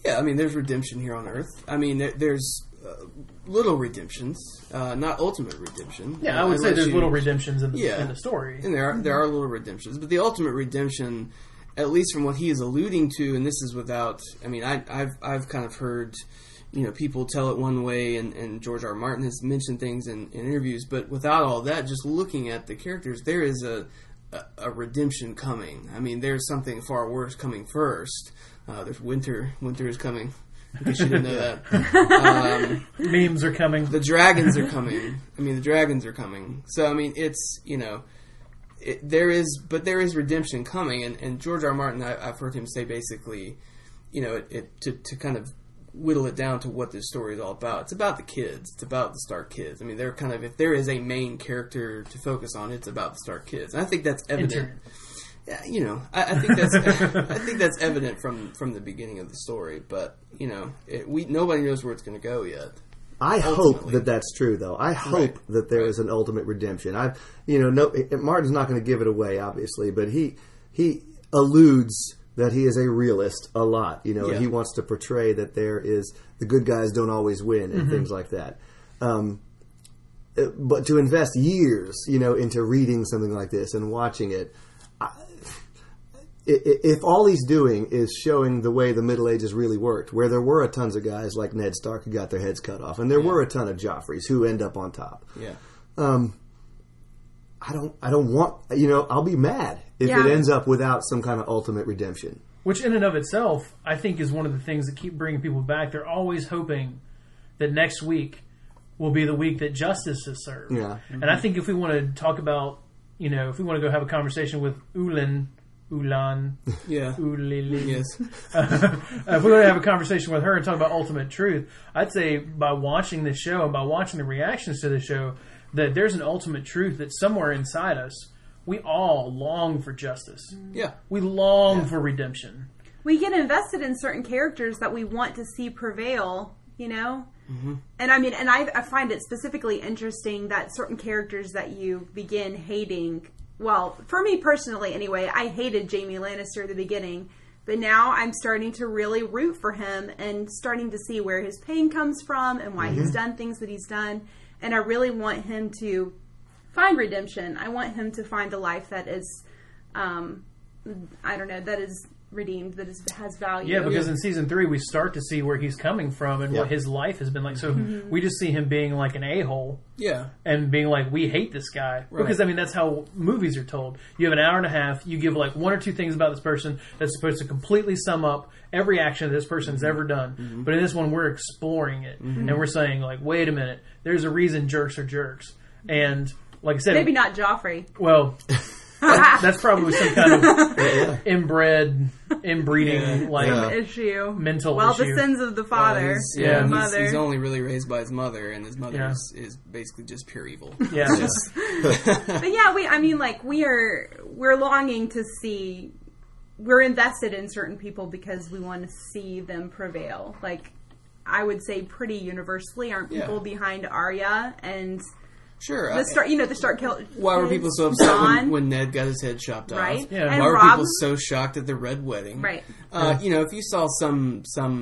Yeah, I mean, there's redemption here on Earth. I mean, there's little redemptions, not ultimate redemption. Yeah, I would say there's little redemptions in the story. And there are little redemptions. But the ultimate redemption, at least from what he is alluding to, and this is without, I mean, I've kind of heard, people tell it one way, and George R. R. Martin has mentioned things in interviews, but without all that, just looking at the characters, there is a redemption coming. I mean, there's something far worse coming first. There's winter. Winter is coming. I guess you didn't know that. Memes are coming. The dragons are coming. I mean, the dragons are coming. So, I mean, it's, there is redemption coming. And George R. R. Martin, I've heard him say basically, to kind of whittle it down to what this story is all about. It's about the kids. It's about the Stark kids. I mean, they're kind of, if there is a main character to focus on, it's about the Stark kids. And I think that's evident. Yeah, I think that's I think that's evident from the beginning of the story. But nobody knows where it's going to go yet. I hope that that's true, though. I hope that there is an ultimate redemption. Martin's not going to give it away, obviously, but he alludes that he is a realist a lot. And he wants to portray that there is the good guys don't always win and things like that. But to invest years, into reading something like this and watching it. If all he's doing is showing the way the Middle Ages really worked, where there were a tons of guys like Ned Stark who got their heads cut off, and there were a ton of Joffreys who end up on top. Yeah. I don't want, I'll be mad if it ends up without some kind of ultimate redemption. Which in and of itself, I think is one of the things that keep bringing people back. They're always hoping that next week will be the week that justice is served. Yeah. Mm-hmm. And I think if we want to talk about, if we want to go have a conversation with Ulan, Ulili. Yes. If we want to have a conversation with her and talk about ultimate truth, I'd say by watching the show and by watching the reactions to the show, that there's an ultimate truth that somewhere inside us, we all long for justice. Yeah. We long for redemption. We get invested in certain characters that we want to see prevail, Mm-hmm. And I mean, and I find it specifically interesting that certain characters that you begin hating. Well, for me personally, anyway, I hated Jaime Lannister at the beginning, but now I'm starting to really root for him and starting to see where his pain comes from and why he's done things that he's done. And I really want him to find redemption. I want him to find a life that is, that is redeemed, that has value. Yeah, because in season 3 we start to see where he's coming from and what his life has been like. So we just see him being like an a-hole. Yeah. And being like, we hate this guy. Right. Because, I mean, that's how movies are told. You have an hour and a half, you give like one or two things about this person that's supposed to completely sum up every action that this person's ever done. But in this one, we're exploring it. And we're saying, like, wait a minute, there's a reason jerks are jerks. And, like I said... Maybe not Joffrey. Well... That's probably some kind of inbreeding, issue, mental issue. Well, the sins of the father, the mother. He's only really raised by his mother, and his mother is basically just pure evil. Yeah. But yeah, we're longing to see. We're invested in certain people because we want to see them prevail. Like, I would say, pretty universally, aren't people behind Arya and? Sure. The Stark killed. Why were people so upset when Ned got his head chopped off? Right. Yeah. And why were Rob, people so shocked at the Red Wedding? Right. If you saw some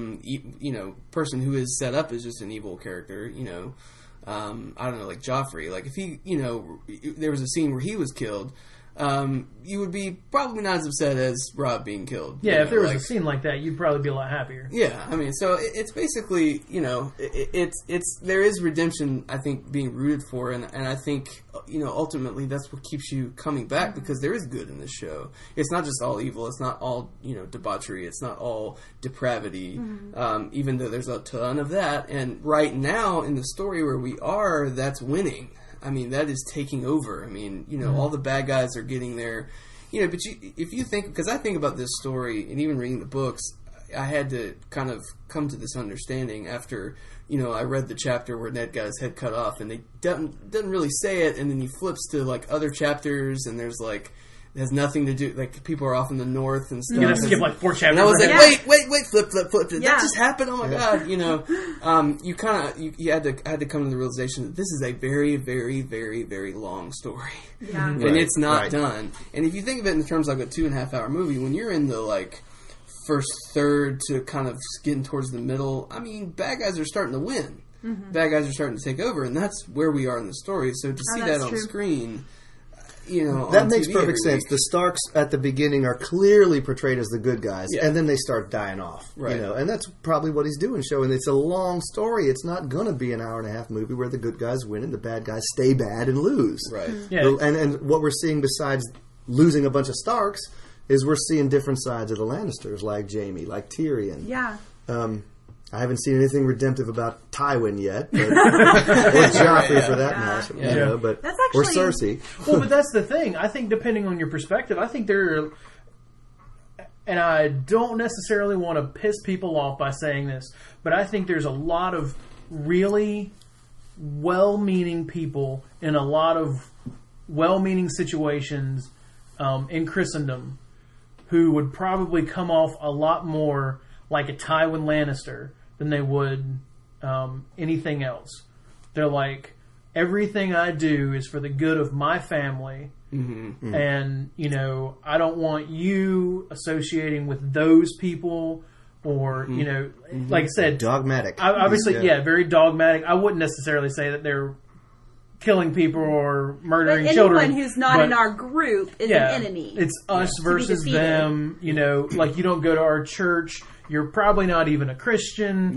person who is set up as just an evil character, I don't know, like Joffrey, like if he, there was a scene where he was killed, you would be probably not as upset as Rob being killed. Yeah, if there was a scene like that, you'd probably be a lot happier. Yeah, I mean, so it's basically, it's there is redemption, I think, being rooted for, and I think, ultimately that's what keeps you coming back, because there is good in this show. It's not just all evil, it's not all, debauchery, it's not all depravity, even though there's a ton of that, and right now, in the story where we are, that's winning. I mean, that is taking over. I mean, all the bad guys are getting there. But if you think, because I think about this story, and even reading the books, I had to kind of come to this understanding after, I read the chapter where Ned got his head cut off, and they doesn't really say it, and then he flips to, like, other chapters, and there's, like, it has nothing to do, like, people are off in the north and stuff. You're going to skip, like, 4 chapters. And I was like, wait, flip. Did that just happen? Oh, my God. You had to come to the realization that this is a very, very, very, very long story. Yeah. And it's not done. And if you think of it in terms of like a 2.5 hour movie, when you're in the, like, first third to kind of getting towards the middle, I mean, bad guys are starting to win. Bad guys are starting to take over, and that's where we are in the story. So to see that on screen, that makes perfect sense. The Starks at the beginning are clearly portrayed as the good guys, and then they start dying off. Right. And that's probably what he's doing, showing it's a long story. It's not going to be an hour-and-a-half movie where the good guys win and the bad guys stay bad and lose. Right. Yeah. And what we're seeing besides losing a bunch of Starks is we're seeing different sides of the Lannisters, like Jaime, like Tyrion. Yeah. I haven't seen anything redemptive about Tywin yet, or Joffrey for that matter. But that's actually, or Cersei. Well, but that's the thing. I think depending on your perspective, I think there are, and I don't necessarily want to piss people off by saying this, but I think there's a lot of really well-meaning people in a lot of well-meaning situations in Christendom who would probably come off a lot more like a Tywin Lannister than they would anything else. They're like, everything I do is for the good of my family, and I don't want you associating with those people, or like I said, dogmatic. Obviously, very dogmatic. I wouldn't necessarily say that they're killing people or murdering children. Anyone who's not in our group is an enemy. It's us versus them. Like you don't go to our church. You're probably not even a Christian.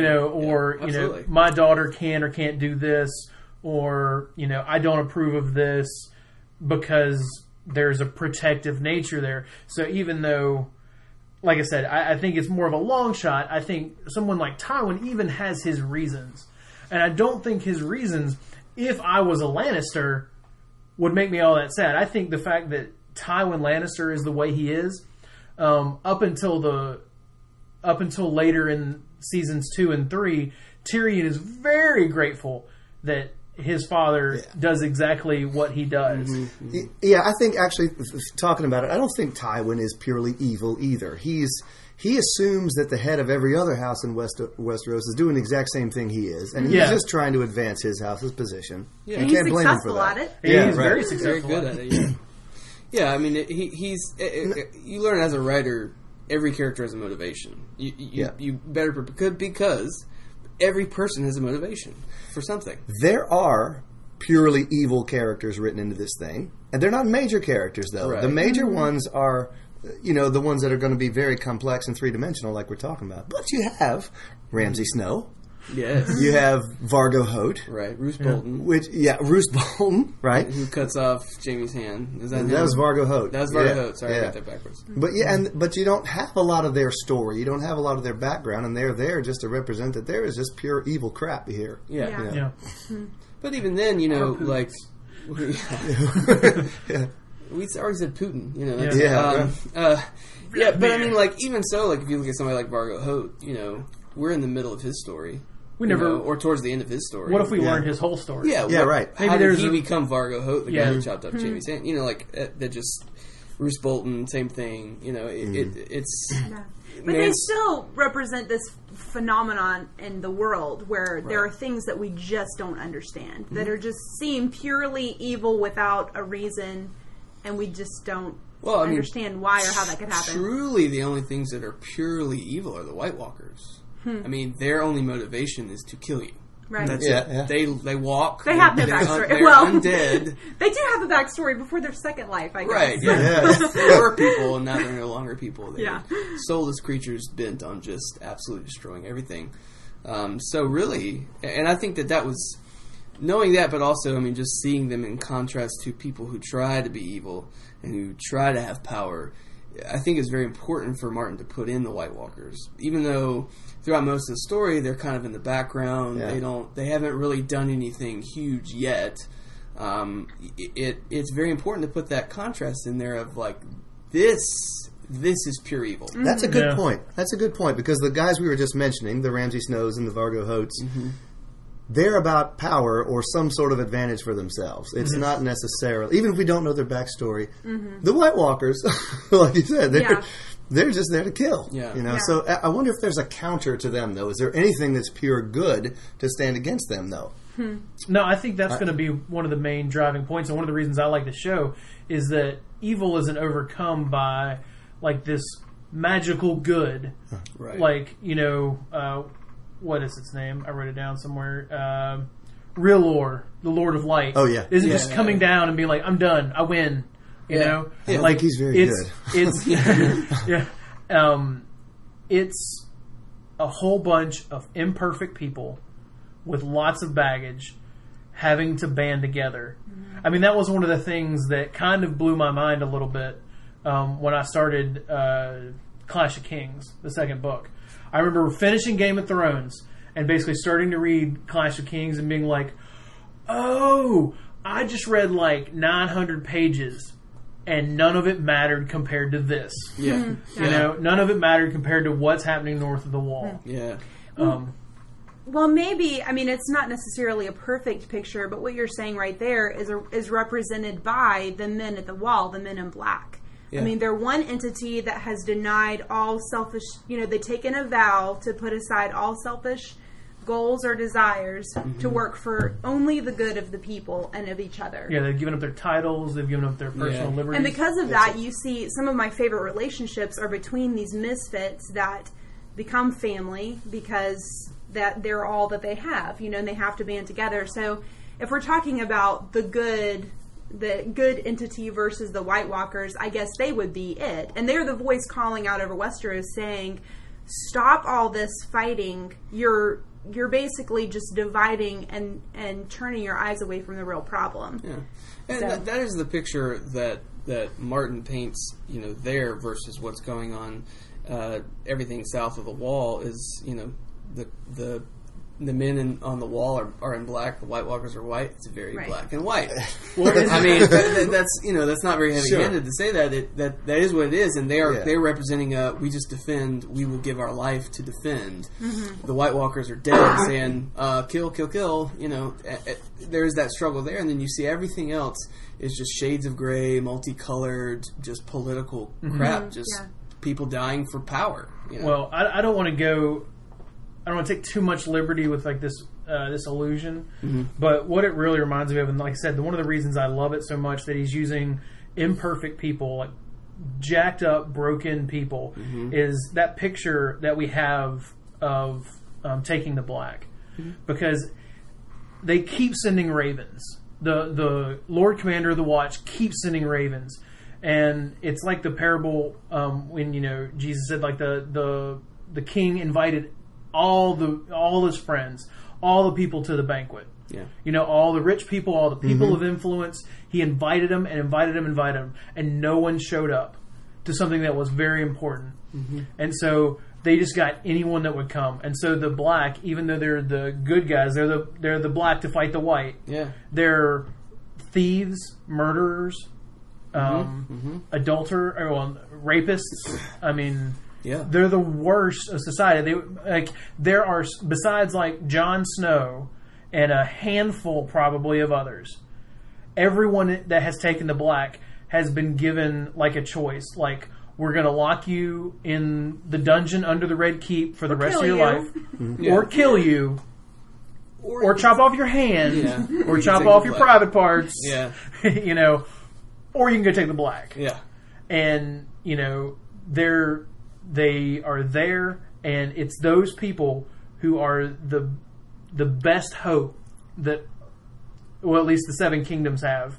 My daughter can or can't do this, or I don't approve of this because there's a protective nature there. So even though, like I said, I think it's more of a long shot. I think someone like Tywin even has his reasons, and I don't think his reasons, if I was a Lannister, would make me all that sad. I think the fact that Tywin Lannister is the way he is, up until later in seasons 2 and 3, Tyrion is very grateful that his father does exactly what he does. Yeah, I think actually, talking about it, I don't think Tywin is purely evil either. He assumes that the head of every other house in Westeros is doing the exact same thing he is, and he's just trying to advance his house's position. Yeah, and he's can't blame him for that. At it. He's very successful. Very good at it. Yeah, I mean, he's. You learn as a writer, every character has a motivation. You better because every person has a motivation for something. There are purely evil characters written into this thing, and they're not major characters though. Right. The major ones are, the ones that are going to be very complex and three-dimensional, like we're talking about. But you have Ramsay Snow. Yes. You have Vargo Hoat. Right. Roose Bolton. Roose Bolton, right? Who cuts off Jaime's hand. Is that that was Vargo Hoat. That was Vargo Hoat. Sorry, I got that backwards. But you don't have a lot of their story. You don't have a lot of their background, and they're there just to represent that there is just pure evil crap here. Yeah. But even then, like... We already said Putin, but I mean, like, even so, like, if you look at somebody like Vargo Hoat, we're in the middle of his story. We never, or towards the end of his story. What if we learned his whole story? Right. How did he become Vargo Hoat, the guy who chopped up Jaime's hand? That just Roose Bolton, same thing. It's. Yeah. But they still represent this phenomenon in the world where there are things that we just don't understand that are just seem purely evil without a reason, and we just don't understand why or how that could happen. Truly, the only things that are purely evil are the White Walkers. I mean, their only motivation is to kill you. Right. That's it. They walk. They have no backstory. They're undead. They do have a backstory before their second life, I guess. Right. Yeah. They were people, and now they're no longer people. They're soulless creatures bent on just absolutely destroying everything. So really, and I think that was knowing that, but also, I mean, just seeing them in contrast to people who try to be evil and who try to have power. I think it's very important for Martin to put in the White Walkers, even though throughout most of the story they're kind of in the background. They haven't really done anything huge yet. It's very important to put that contrast in there of like this is pure evil. That's a good point. That's a good point, because the guys we were just mentioning, the Ramsay Snows and the Vargo Hoats, they're about power or some sort of advantage for themselves. It's not necessarily, even if we don't know their backstory, the White Walkers, like you said, they're just there to kill. So I wonder if there's a counter to them, though. Is there anything that's pure good to stand against them, though? No, I think that's going to be one of the main driving points, and one of the reasons I like the show is that evil isn't overcome by like this magical good. Right. Like, what is its name? I wrote it down somewhere. Rilor, the Lord of Light. Oh, yeah. Isn't just coming down and being like, I'm done, I win. You know? I don't like, think he's very good. It's it's a whole bunch of imperfect people with lots of baggage having to band together. I mean, that was one of the things that kind of blew my mind a little bit when I started Clash of Kings, the second book. I remember finishing Game of Thrones and basically starting to read Clash of Kings and being like, oh, I just read like 900 pages and none of it mattered compared to this. Yeah. Mm-hmm. None of it mattered compared to what's happening north of the wall. Yeah. Well, maybe, I mean, it's not necessarily a perfect picture, but what you're saying right there is represented by the men at the wall, the men in black. Yeah. I mean, they're one entity that has denied all selfish, they've taken a vow to put aside all selfish goals or desires to work for only the good of the people and of each other. Yeah, they've given up their titles, they've given up their personal liberties. And because of that, you see some of my favorite relationships are between these misfits that become family because that they're all that they have, and they have to band together. So if we're talking about the good entity versus the White Walkers, I guess they would be it. And they're the voice calling out over Westeros saying, stop all this fighting. You're basically just dividing and turning your eyes away from the real problem. Yeah. And that is the picture that Martin paints, there versus what's going on. Everything south of the wall is, the men on the wall are in black. The White Walkers are white. It's very black and white. I mean, that's not very heavy-handed to say that. That is what it is, and they're representing we just defend. We will give our life to defend. Mm-hmm. The White Walkers are dead, saying kill, kill, kill. There is that struggle there, and then you see everything else is just shades of gray, multicolored, just political crap, just people dying for power. Well, I don't want to go. I don't want to take too much liberty with like this illusion, but what it really reminds me of, and like I said, one of the reasons I love it so much that he's using imperfect people, like jacked up, broken people, is that picture that we have of taking the black, because they keep sending ravens. The Lord Commander of the Watch keeps sending ravens, and it's like the parable when Jesus said like the king invited all his friends, all the people to the banquet. Yeah. All the rich people, all the people of influence. He invited them and invited them, and no one showed up to something that was very important. And so they just got anyone that would come. And so the black, even though they're the good guys, they're the black to fight the white. Yeah. They're thieves, murderers, rapists. I mean, they're the worst of society. There are, besides like Jon Snow and a handful probably of others, everyone that has taken the black has been given like a choice. Like, we're going to lock you in the dungeon under the Red Keep for the rest of your life, or kill you, or chop off your hand, or chop off your private parts, or you can go take the black. Yeah. And, they are there, and it's those people who are the best hope that, well, at least the Seven Kingdoms have,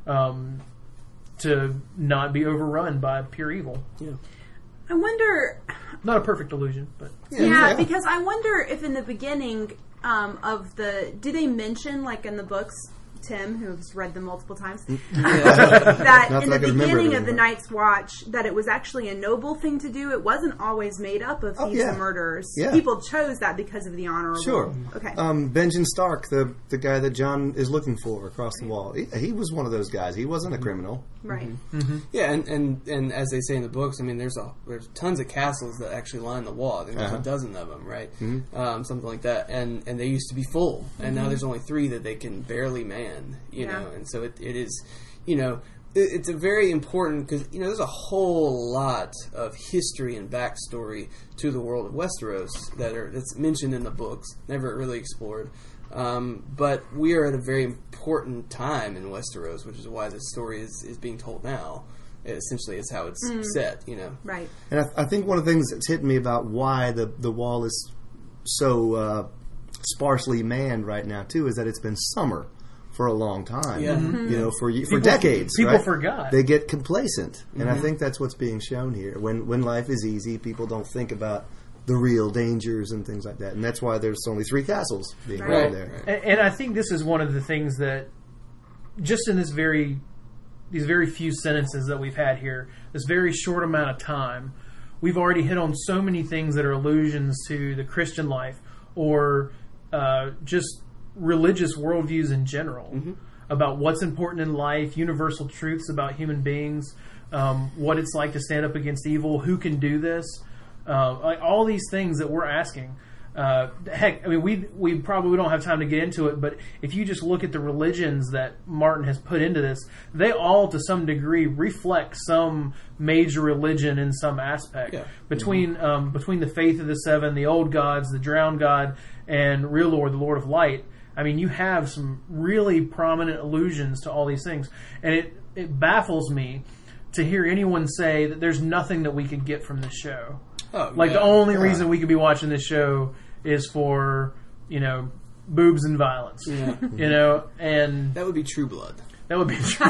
to not be overrun by pure evil. Yeah. I wonder... Not a perfect illusion, but... Because I wonder if in the beginning do they mention, like in the books, Tim, who's read them multiple times, that in the beginning of the Night's Watch, that it was actually a noble thing to do. It wasn't always made up of thieves and murderers. Yeah. People chose that because of the honorable. Sure. Okay. Benjen Stark, the guy that Jon is looking for across the wall, he was one of those guys. He wasn't a criminal. Right. Yeah, and as they say in the books, I mean, there's tons of castles that actually line the wall. There's a dozen of them, right? Something like that. And they used to be full, and now there's only 3 that they can barely man. And so it is, it's a very important, because, there's a whole lot of history and backstory to the world of Westeros that's mentioned in the books, never really explored. But we are at a very important time in Westeros, which is why this story is being told now. essentially is how it's set, you know. Right. And I think one of the things that's hitting me about why the wall is so sparsely manned right now too is that it's been summer for a long time. Yeah. You know, for decades. People right? forgot. They get complacent, and I think that's what's being shown here. When life is easy, people don't think about the real dangers and things like that, and that's why there's only 3 castles being Right. built there. And I think this is one of the things that, just in these very few sentences that we've had here, this very short amount of time, we've already hit on so many things that are allusions to the Christian life or just religious worldviews in general about what's important in life, universal truths about human beings, what it's like to stand up against evil, who can do this, like all these things that we're asking. Heck, I mean, we probably don't have time to get into it, but if you just look at the religions that Martin has put into this, they all, to some degree, reflect some major religion in some aspect. Yeah. Between the faith of the 7, the old gods, the drowned god, and real Lord, the Lord of Light, I mean, you have some really prominent allusions to all these things. And it baffles me to hear anyone say that there's nothing that we could get from this show. Oh, Like, yeah. the only reason we could be watching this show is for, you know, boobs and violence. Yeah. You know, and That would be True Blood. that would be true.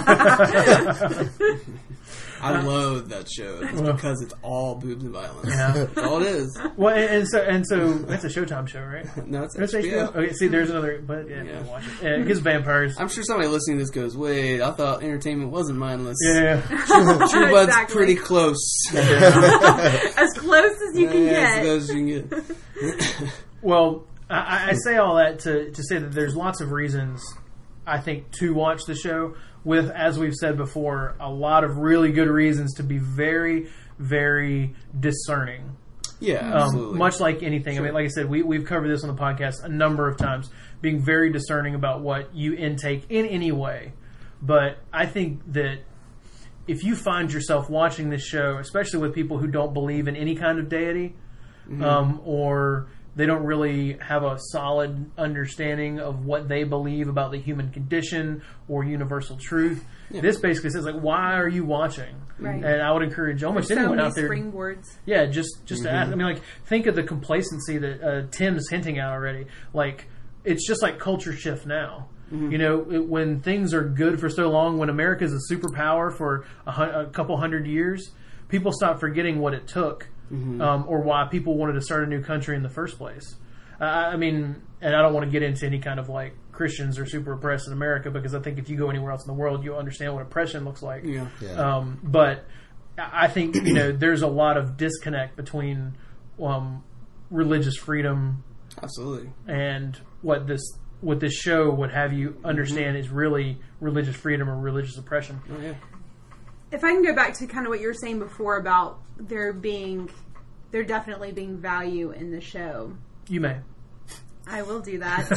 I loathe that show. It's because it's all boobs and violence. Yeah. That's all it is. Well, and so that's a Showtime show, right? No, it's That's HBO. HBO. Okay, see, there's another, but yeah, Yeah. watch it. Because vampires. I'm sure somebody listening to this goes, wait, I thought entertainment wasn't mindless. Yeah. True Blood's Exactly. pretty close. As close as you can Yeah, as get. close as you can get. Well, I say all that to say that there's lots of reasons, I think, to watch the show, with, as we've said before, a lot of really good reasons to be very, very discerning. Yeah, absolutely. Much like anything. I mean, like I said, we've covered this on the podcast a number of times, being very discerning about what you intake in any way. But I think that if you find yourself watching this show, especially with people who don't believe in any kind of deity, or they don't really have a solid understanding of what they believe about the human condition or universal truth, this basically says, like, why are you watching? Right. And I would encourage almost So anyone many out there. springboards. Yeah, just to ask. I mean, like, think of the complacency that Tim's hinting at already. Like, it's just like culture shift now. You know, when things are good for so long, when America's a superpower for a couple hundred years, people stop forgetting what it took, or why people wanted to start a new country in the first place. I mean, and I don't want to get into any kind of, like, Christians are super oppressed in America, because I think if you go anywhere else in the world, you'll understand what oppression looks like. Yeah. But I think, you know, there's a lot of disconnect between religious freedom Absolutely. and what this show would have you understand is really religious freedom or religious oppression. Oh, yeah. If I can go back to kind of what you were saying before about there definitely being value in the show. You may. I will do that.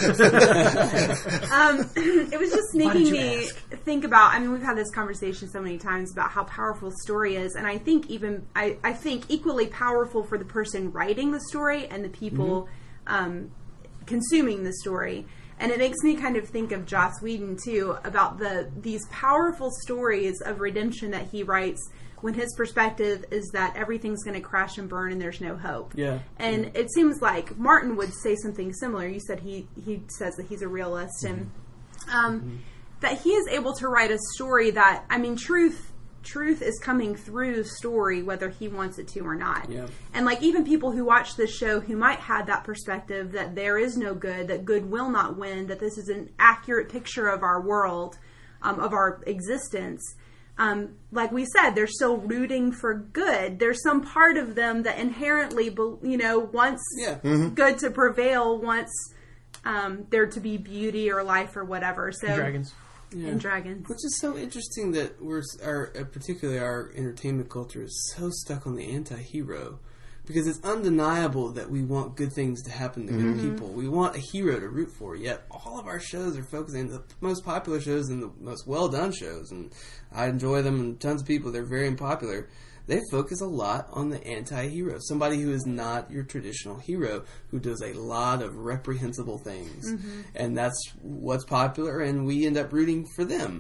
It was just making you me ask? think about, I mean, we've had this conversation so many times about how powerful story is, and I think I think equally powerful for the person writing the story and the people consuming the story. And it makes me kind of think of Joss Whedon too, about these powerful stories of redemption that he writes, when his perspective is that everything's going to crash and burn and there's no hope. Yeah. And it seems like Martin would say something similar. You said he says that he's a realist, and that he is able to write a story that, I mean, truth is coming through story whether he wants it to or not. Yeah. And like, even people who watch this show who might have that perspective that there is no good, that good will not win, that this is an accurate picture of our world, of our existence. Like we said, they're still rooting for good. There's some part of them that inherently, wants good to prevail, wants there to be beauty or life or whatever. So Dragons. Yeah. And dragons. Which is so interesting that particularly our entertainment culture is so stuck on the anti-hero, because it's undeniable that we want good things to happen to good people. We want a hero to root for, yet all of our shows are focusing, the most popular shows and the most well-done shows, and I enjoy them, and tons of people, they're very popular. They focus a lot on the anti-hero, somebody who is not your traditional hero, who does a lot of reprehensible things. And that's what's popular, and we end up rooting for them.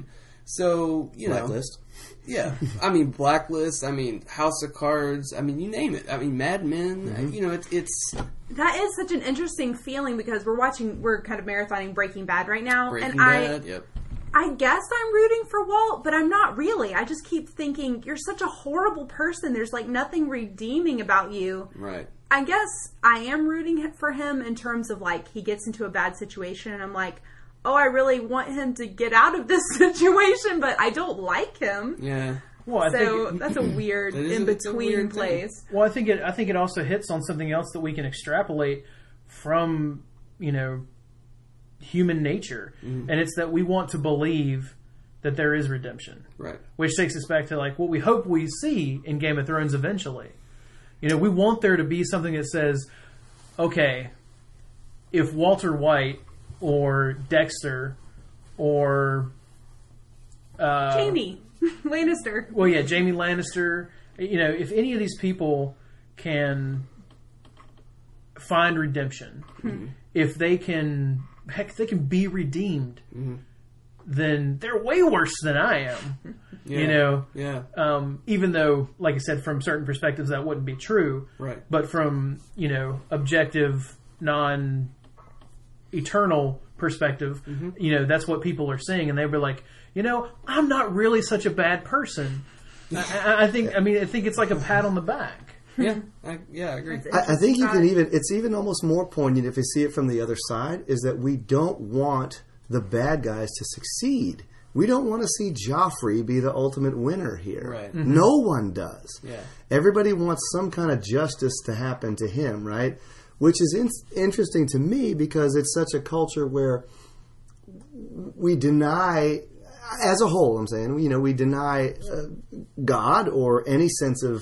So, Blacklist. Yeah. I mean, Blacklist, I mean, House of Cards, I mean, you name it. I mean, Mad Men, it's... That is such an interesting feeling because we're kind of marathoning Breaking Bad right now. Yep. I guess I'm rooting for Walt, but I'm not really. I just keep thinking, you're such a horrible person. There's like nothing redeeming about you. Right. I guess I am rooting for him in terms of like he gets into a bad situation and I'm like, oh, I really want him to get out of this situation, but I don't like him. Yeah. Well, I think that's a weird in-between place. Well, I think it also hits on something else that we can extrapolate from, human nature. Mm-hmm. And it's that we want to believe that there is redemption. Right. Which takes us back to like what we hope we see in Game of Thrones eventually. We want there to be something that says, okay, if Walter White or Dexter or Jamie Lannister. Well, yeah, Jamie Lannister. If any of these people can find redemption, if they can be redeemed, then they're way worse than I am. Yeah. Even though, like I said, from certain perspectives that wouldn't be true. Right. But from, objective, non-eternal perspective, that's what people are saying. And they were like, I'm not really such a bad person. I think it's like a pat on the back. Yeah, I agree. I think it's even almost more poignant if you see it from the other side, is that we don't want the bad guys to succeed. We don't want to see Joffrey be the ultimate winner here. Right. Mm-hmm. No one does. Yeah. Everybody wants some kind of justice to happen to him, right? Which is interesting to me because it's such a culture where we deny, as a whole, I'm saying, we deny God or any sense of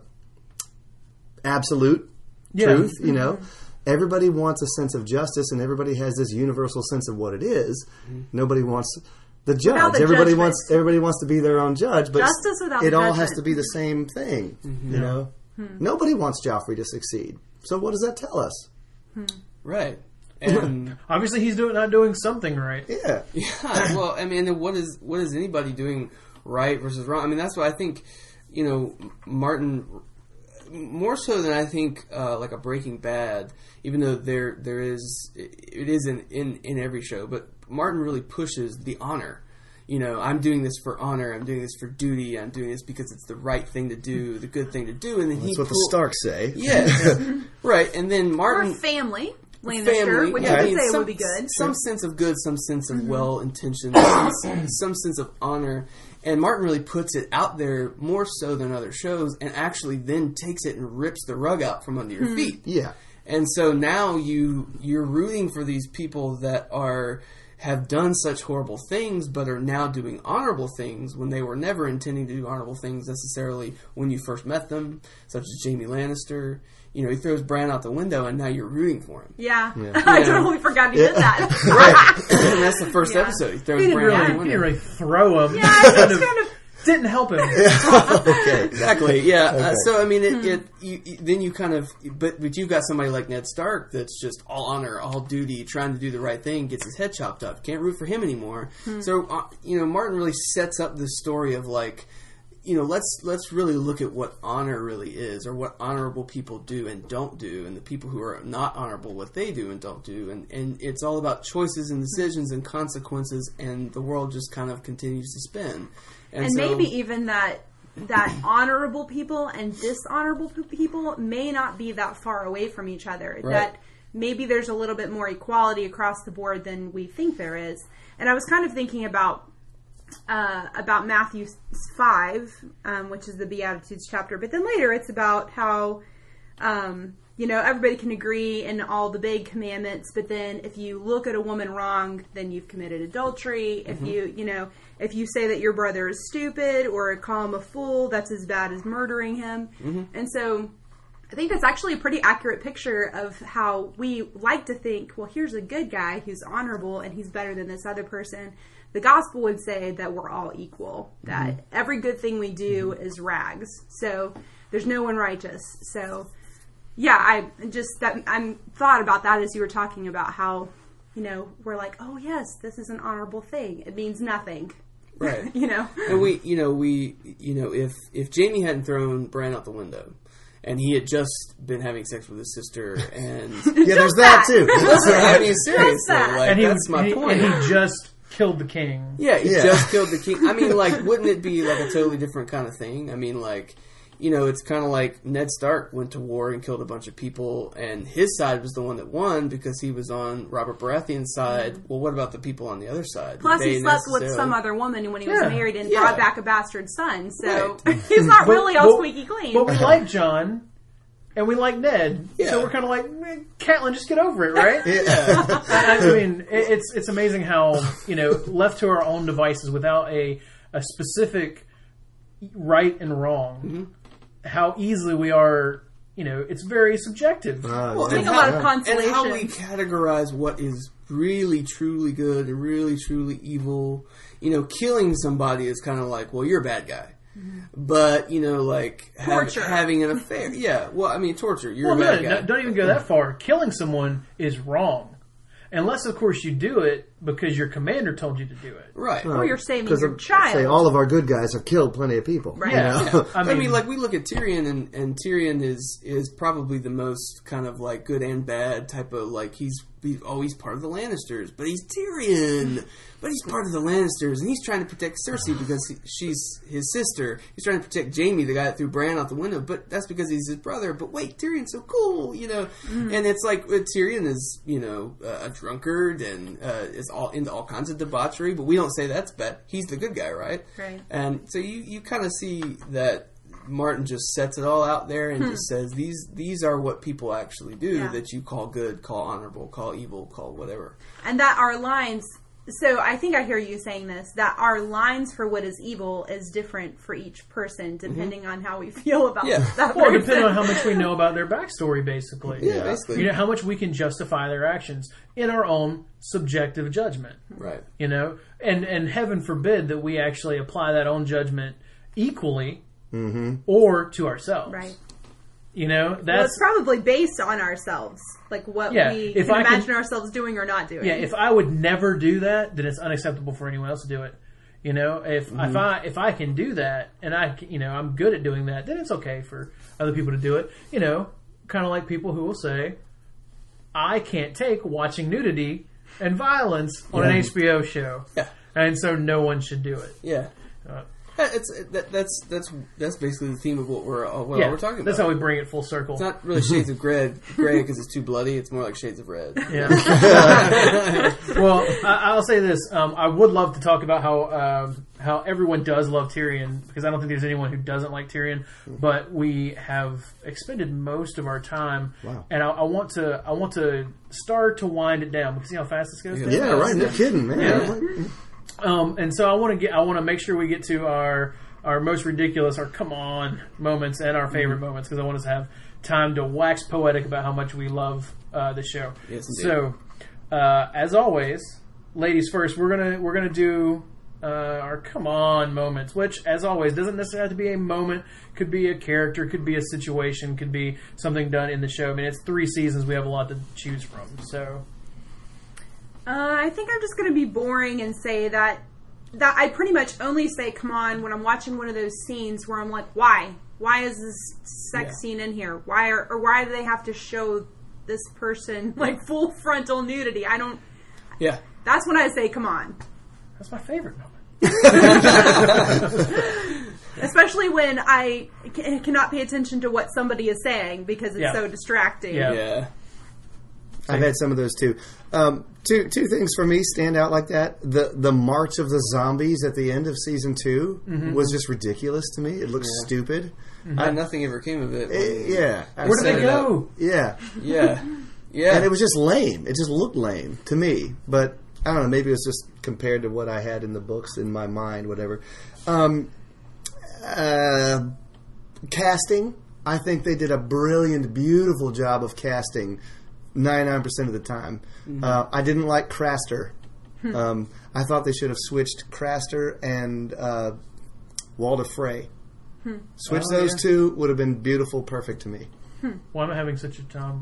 absolute truth, Everybody wants a sense of justice, and everybody has this universal sense of what it is. Mm-hmm. Nobody wants the judge. Everybody wants to be their own judge, but justice without it all judgment. has to be the same thing. Mm-hmm. Nobody wants Joffrey to succeed. So what does that tell us? Right. And obviously he's not doing something right. Yeah. Yeah. Well, I mean, what is anybody doing right versus wrong? I mean, that's why I think, Martin, more so than I think like a Breaking Bad, even though it is in every show, but Martin really pushes the honor. I'm doing this for honor. I'm doing this for duty. I'm doing this because it's the right thing to do, the good thing to do. And then that's what the Starks say. Yeah, right. And then Martin, or family, Lannister, which you could say would be good. Some sense of good, some sense of well-intentioned, some sense of honor. And Martin really puts it out there more so than other shows, and actually then takes it and rips the rug out from under your feet. Yeah. And so now you're rooting for these people that have done such horrible things, but are now doing honorable things when they were never intending to do honorable things necessarily when you first met them, such as Jamie Lannister. He throws Bran out the window, and now you're rooting for him. Yeah. I totally forgot he did that. Right. And that's the first episode. He throws Bran out the window. He didn't really throw him. Yeah, it's kind of... Didn't help him. Okay. Exactly. Yeah. Okay. So I mean, then you kind of, but you've got somebody like Ned Stark that's just all honor, all duty, trying to do the right thing, gets his head chopped off. Can't root for him anymore. So Martin really sets up this story of like, let's really look at what honor really is, or what honorable people do and don't do, and the people who are not honorable, what they do and don't do, and it's all about choices and decisions and consequences, and the world just kind of continues to spin. And so, maybe even that honorable people and dishonorable people may not be that far away from each other. Right. That maybe there's a little bit more equality across the board than we think there is. And I was kind of thinking about Matthew 5, which is the Beatitudes chapter. But then later it's about how, everybody can agree in all the big commandments. But then if you look at a woman wrong, then you've committed adultery. If if you say that your brother is stupid or call him a fool, that's as bad as murdering him. Mm-hmm. And so I think that's actually a pretty accurate picture of how we like to think, well, here's a good guy who's honorable and he's better than this other person. The gospel would say that we're all equal, that every good thing we do is rags. So there's no one righteous. So yeah, I'm thought about that as you were talking about how, we're like, oh yes, this is an honorable thing. It means nothing. Right. You know? And if Jamie hadn't thrown Bran out the window, and he had just been having sex with his sister, and Yeah, there's that too. I mean, seriously, that. like, And that's my point. And he just killed the king. Yeah, he Yeah. just killed the king. I mean, like, wouldn't it be like a totally different kind of thing? I mean, like, it's kind of like Ned Stark went to war and killed a bunch of people, and his side was the one that won because he was on Robert Baratheon's side. Well, what about the people on the other side? Plus, Did he they slept with necessarily- some other woman when he was Yeah. married and Yeah. brought back a bastard son. So Right. he's not really all But- squeaky clean. But we like John, and we like Ned, Yeah. so we're kind of like, Catelyn, just get over it, right? Yeah. I mean, it's amazing how, left to our own devices without a specific right and wrong, how easily we are, it's very subjective. Well, Take and a lot of how- consolation. And how we categorize what is really, truly good and really, truly evil. Killing somebody is kind of like, well, you're a bad guy. But, like, Torture. having an affair. Yeah, well, I mean, torture. You're Well, a bad no, guy. don't even go that far. Killing someone is wrong. Unless, of course, you do it because your commander told you to do it. Right. or you're saving 'Cause your child. Say all of our good guys have killed plenty of people. Right. Yeah. You know? I I mean, mean, like, we look at Tyrion, and Tyrion is probably the most kind of, like, good and bad type of, like, he's part of the Lannisters, but he's Tyrion. But he's part of the Lannisters, and he's trying to protect Cersei because she's his sister. He's trying to protect Jaime, the guy that threw Bran out the window, but that's because he's his brother. But wait, Tyrion's so cool, And it's like Tyrion is, a drunkard and is all into all kinds of debauchery, but we don't say that's bad. He's the good guy, right? Right. And so you kind of see that Martin just sets it all out there and just says these are what people actually do Yeah. that you call good, call honorable, call evil, call whatever. And that our lines. So I think I hear you saying this, that our lines for what is evil is different for each person depending on how we feel about Yeah. that well, person. depending on how much we know about their backstory, basically. Yeah, basically. How much we can justify their actions in our own subjective judgment. Right. And heaven forbid that we actually apply that own judgment equally or to ourselves. Right. That's Well, it's probably based on ourselves, like what Yeah, we if can I can- imagine ourselves doing or not doing. yeah. If I would never do that, then it's unacceptable for anyone else to do it. If I can do that and I'm good at doing that, then it's okay for other people to do it. Kind of like people who will say, I can't take watching nudity and violence on an HBO show, Yeah. and so no one should do it. Yeah. That's basically the theme of what we're talking about. That's how we bring it full circle. It's not really shades of gray because it's too bloody. It's more like shades of red. Yeah. Well, I'll say this. I would love to talk about how everyone does love Tyrion, because I don't think there's anyone who doesn't like Tyrion. But we have expended most of our time, and I want to start to wind it down, because see how fast this goes. Yeah, right. No kidding, man. Yeah. And so I want to make sure we get to our most ridiculous, our come on moments, and our favorite moments, because I want us to have time to wax poetic about how much we love the show. Yes, indeed. So, as always, ladies first, we're gonna do our come on moments, which, as always, doesn't necessarily have to be a moment. Could be a character, could be a situation, could be something done in the show. I mean, it's 3 seasons; we have a lot to choose from. So. I think I'm just going to be boring and say that I pretty much only say "come on" when I'm watching one of those scenes where I'm like, "Why? Why is this sex scene in here? Why do they have to show this person like full frontal nudity?" I don't. Yeah. That's when I say "come on," That's my favorite moment. especially when I cannot pay attention to what somebody is saying because it's so distracting. Yeah. Yeah. I've had some of those too. Two things for me stand out like that. The march of the zombies at the end of season 2 was just ridiculous to me. It looked stupid. Nothing ever came of it. Yeah. Where did they go? Yeah. Yeah. Yeah. And it was just lame. It just looked lame to me. But I don't know. Maybe it was just compared to what I had in the books in my mind, whatever. Casting. I think they did a brilliant, beautiful job of casting 99% of the time. I didn't like Craster. I thought they should have switched Craster and Walder Frey. Switch those two would have been beautiful, perfect to me. Well, I'm having such a time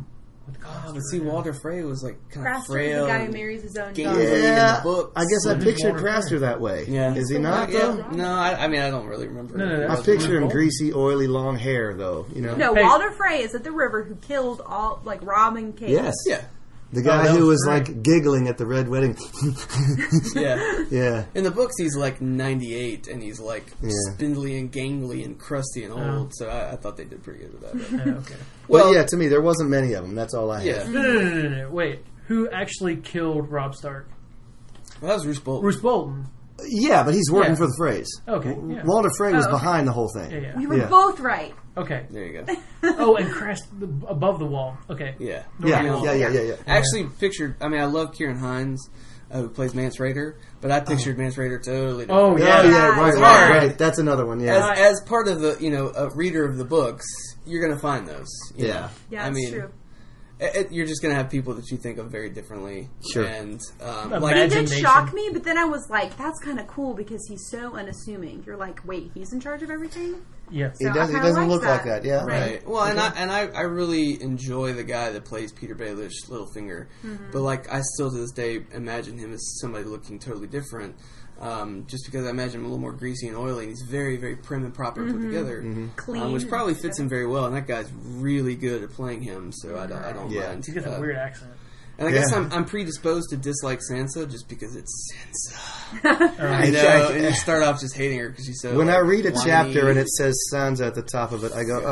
But see, Walder Frey was like kind of Craster's frail. the guy who marries his own daughter. gangly in Yeah, the books. I guess I Who's pictured Walter Craster Frey? that way. Yeah. Is he not, Yeah. though? No, I mean, I don't really remember. No, I that's picture him Walter. greasy, oily, long hair, though. You know? No, Hey. Walder Frey is at the river who killed all, like, Rob and Kate. Yes. Yeah. The guy that who was was great. like giggling at the red wedding. Yeah. Yeah. In the books, he's like 98, and he's like Yeah. spindly and gangly and crusty and old. Oh. So I thought they did pretty good with that. Yeah, okay. Well, yeah, to me, there wasn't many of them. That's all I Yeah. had. No. Wait. Who actually killed Robb Stark? Well, that was Roose Bolton. Bruce Bolton. Yeah, but he's working Yeah. for the Freys. Okay, yeah. Walter Frey was Oh. behind the whole thing. Yeah. We were Yeah. both right. Okay. There you go. Oh, and crashed above the wall. Okay. Yeah. Yeah, You know, yeah. I actually pictured, I mean, I love Kieran Hines, who plays Mance Rayder, but I pictured Mance Rayder totally different. Oh, Yeah, yeah. yeah, right, It's right, hard. right. That's another one, yeah. As part of the, a reader of the books, you're going to find those. you Yeah. know. Yeah, I that's mean, true. You're just going to have people that you think of very differently. Sure. And, Imagine- like, It did Imagination. shock me, but then I was like, that's kind of cool because he's so unassuming. You're like, wait, he's in charge of everything? Yeah. He So I does. He kinda doesn't like look like that. that. Yeah. Right. Well, and I really enjoy the guy that plays Peter Baelish, Littlefinger. But like, I still to this day imagine him as somebody looking totally different. Just because I imagine him a little more greasy and oily, and he's very, very prim and proper put together, Clean. which probably fits him very well. And that guy's really good at playing him, so I don't Yeah. mind. He's got a weird accent. And I guess Yeah. I'm predisposed to dislike Sansa just because it's Sansa. I You know, know. and you start off just hating her because she's so. When I read a whiny. chapter and it says Sansa at the top of it, I go,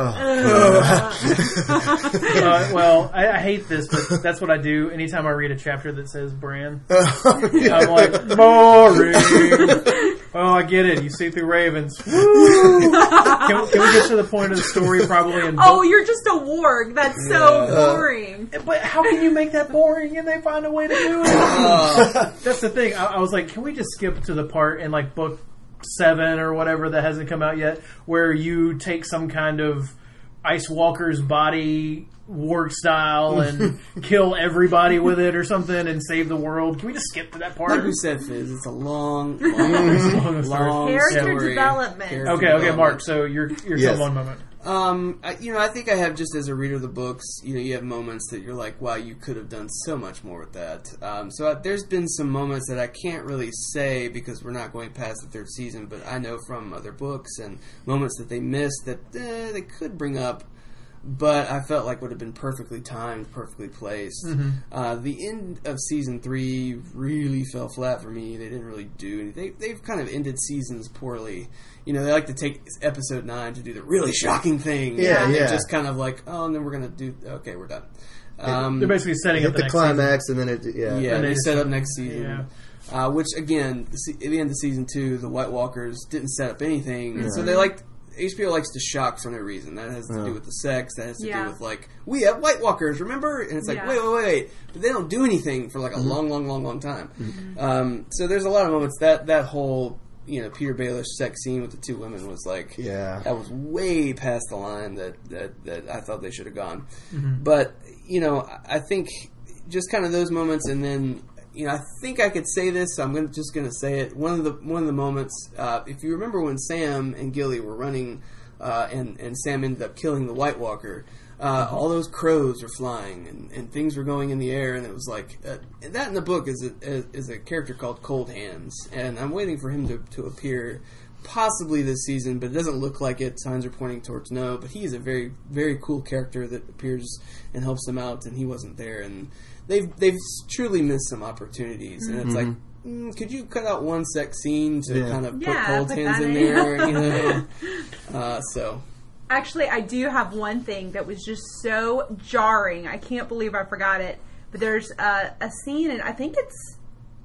oh. Well, I hate this, but that's what I do anytime I read a chapter that says Bran. Yeah. I'm like, boring. Oh, I get it. You see through ravens. Woo! Can we get to the point of the story probably in Oh, book? you're just a warg. That's so boring. But how can you make that boring and they find a way to do it? That's the thing. I was like, can we just skip to the part in like book 7 or whatever that hasn't come out yet where you take some kind of Ice Walker's body warg style and kill everybody with it or something and save the world? Can we just skip to that part? Like we said, Fizz, it's a long Long Character story. development. Character Okay, development. Mark. So you're Yes. one moment. I think I have just as a reader of the books, you have moments that you're like, wow, you could have done so much more with that. There's been some moments that I can't really say because we're not going past the 3rd season, but I know from other books and moments that they missed that they could bring up, but I felt like would have been perfectly timed, perfectly placed. The end of season 3 really fell flat for me. They didn't really do anything. They've kind of ended seasons poorly. They like to take episode 9 to do the really shocking thing. Yeah, and yeah. just kind of like, oh, and then we're going to do, okay, we're done. They're basically setting up Hit the the next climax and then it, yeah. Yeah, And they they set just- up next season. Which, again, at the end of season 2, the White Walkers didn't set up anything. And so they HBO likes to shock for no reason. That has to do with the sex. That has to do with, like, we have White Walkers, remember? And it's like, Yeah. wait. But they don't do anything for, like, a long time. So there's a lot of moments. That whole, Peter Baelish sex scene with the 2 women was like, Yeah. that was way past the line that I thought they should have gone. But, I think just kind of those moments, and then, I think I could say this, so I'm just going to say it. One of the moments, if you remember when Sam and Gilly were running, and Sam ended up killing the White Walker, all those crows were flying and things were going in the air, and it was like that in the book is a character called Cold Hands, and I'm waiting for him to appear possibly this season, but it doesn't look like it. Signs are pointing towards no, but he is a very, very cool character that appears and helps them out, and he wasn't there, and they've truly missed some opportunities, and it's like, could you cut out one sex scene to kind of put Cold put Hands that in in. there, so. Actually, I do have one thing that was just so jarring. I can't believe I forgot it. But there's a scene, and I think it's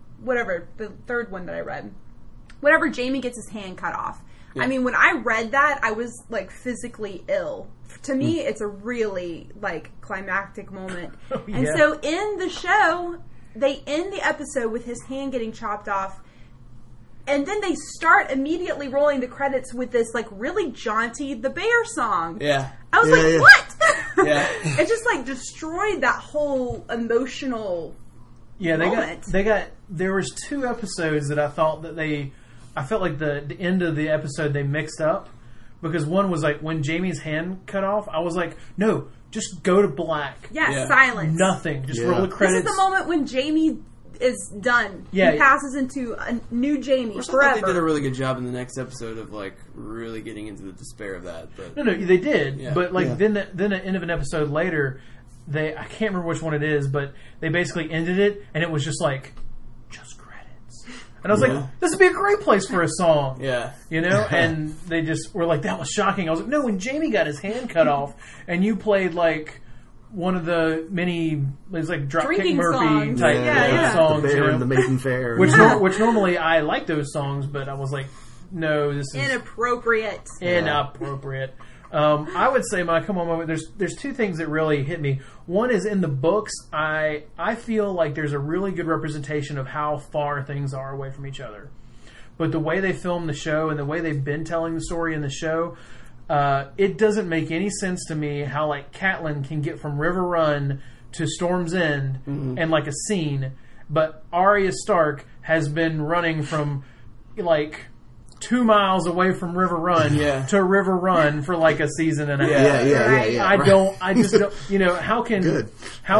the 3rd one that I read. Whenever Jaime gets his hand cut off. Yeah. I mean, when I read that, I was like physically ill. To me, it's a really like climactic moment. And yeah. so in the show, they end the episode with his hand getting chopped off. And then they start immediately rolling the credits with this like really jaunty The Bear song. Yeah. I was Yeah, like, yeah. what? Yeah. It just like destroyed that whole emotional moment. There was 2 episodes that I thought that I felt like the end of the episode they mixed up because one was like when Jaime's hand cut off, I was like, no, just go to black. Yeah, silence. Nothing. Just roll the credits. This is the moment when Jaime is done. Yeah. He passes into a new Jaime I thought forever. they did a really good job in the next episode of like really getting into the despair of that. But No, they did. Yeah. But like then at the end of an episode later, I can't remember which one it is, but they basically ended it, and it was just like, just credits. And I was like, this would be a great place for a song. yeah, You know? And they just were like, that was shocking. I was like, no, when Jaime got his hand cut off, and you played like one of the many, it's like Dropkick Drinking Murphy songs. type Yeah. songs. The Bear you know? and the Maiden Fair. Which normally I like those songs, but I was like, no, this is Inappropriate. inappropriate. I would say my come on moment. There's two things that really hit me. One is in the books. I feel like there's a really good representation of how far things are away from each other. But the way they film the show and the way they've been telling the story in the show, it doesn't make any sense to me how like Catelyn can get from River Run to Storm's End in like a scene, but Arya Stark has been running from like 2 miles away from River Run to River Run for like a season and a half. Yeah. I just don't, you know, how can Good.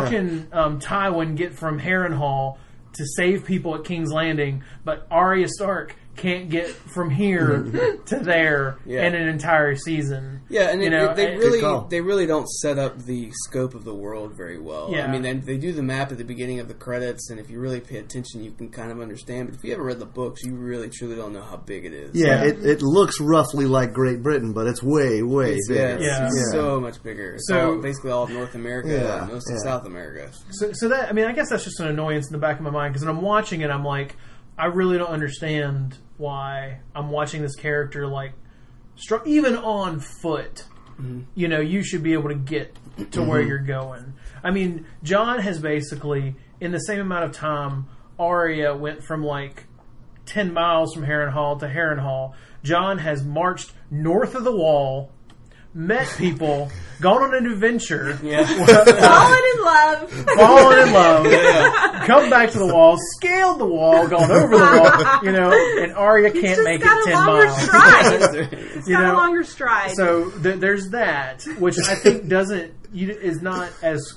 Tywin get from Harrenhal to save people at King's Landing, but Arya Stark can't get from here to there in an entire season? yeah, and you know, they call. really don't set up the scope of the world very well. Yeah. I mean, they do the map at the beginning of the credits, and if you really pay attention, you can kind of understand. But if you haven't read the books, you really truly don't know how big it is. Yeah, it looks roughly like Great Britain, but it's way bigger. It's so much bigger. It's So- basically all of North America and most of South America. So that, I mean, I guess that's just an annoyance in the back of my mind, because when I'm watching it, I'm like, I really don't understand why I'm watching this character like even on foot. You know, you should be able to get to where you're going. I mean, Jon has basically, in the same amount of time, Arya went from like 10 miles from Harrenhal to Harrenhal. Jon has marched north of the Wall, met people, gone on an adventure, Fallen in love. fallen in love, come back to the Wall, scaled the Wall, gone over the Wall, you know, and Arya can't Just make got it a 10 longer miles. stride. It's You got know, a longer stride. So there's that, which I think is not as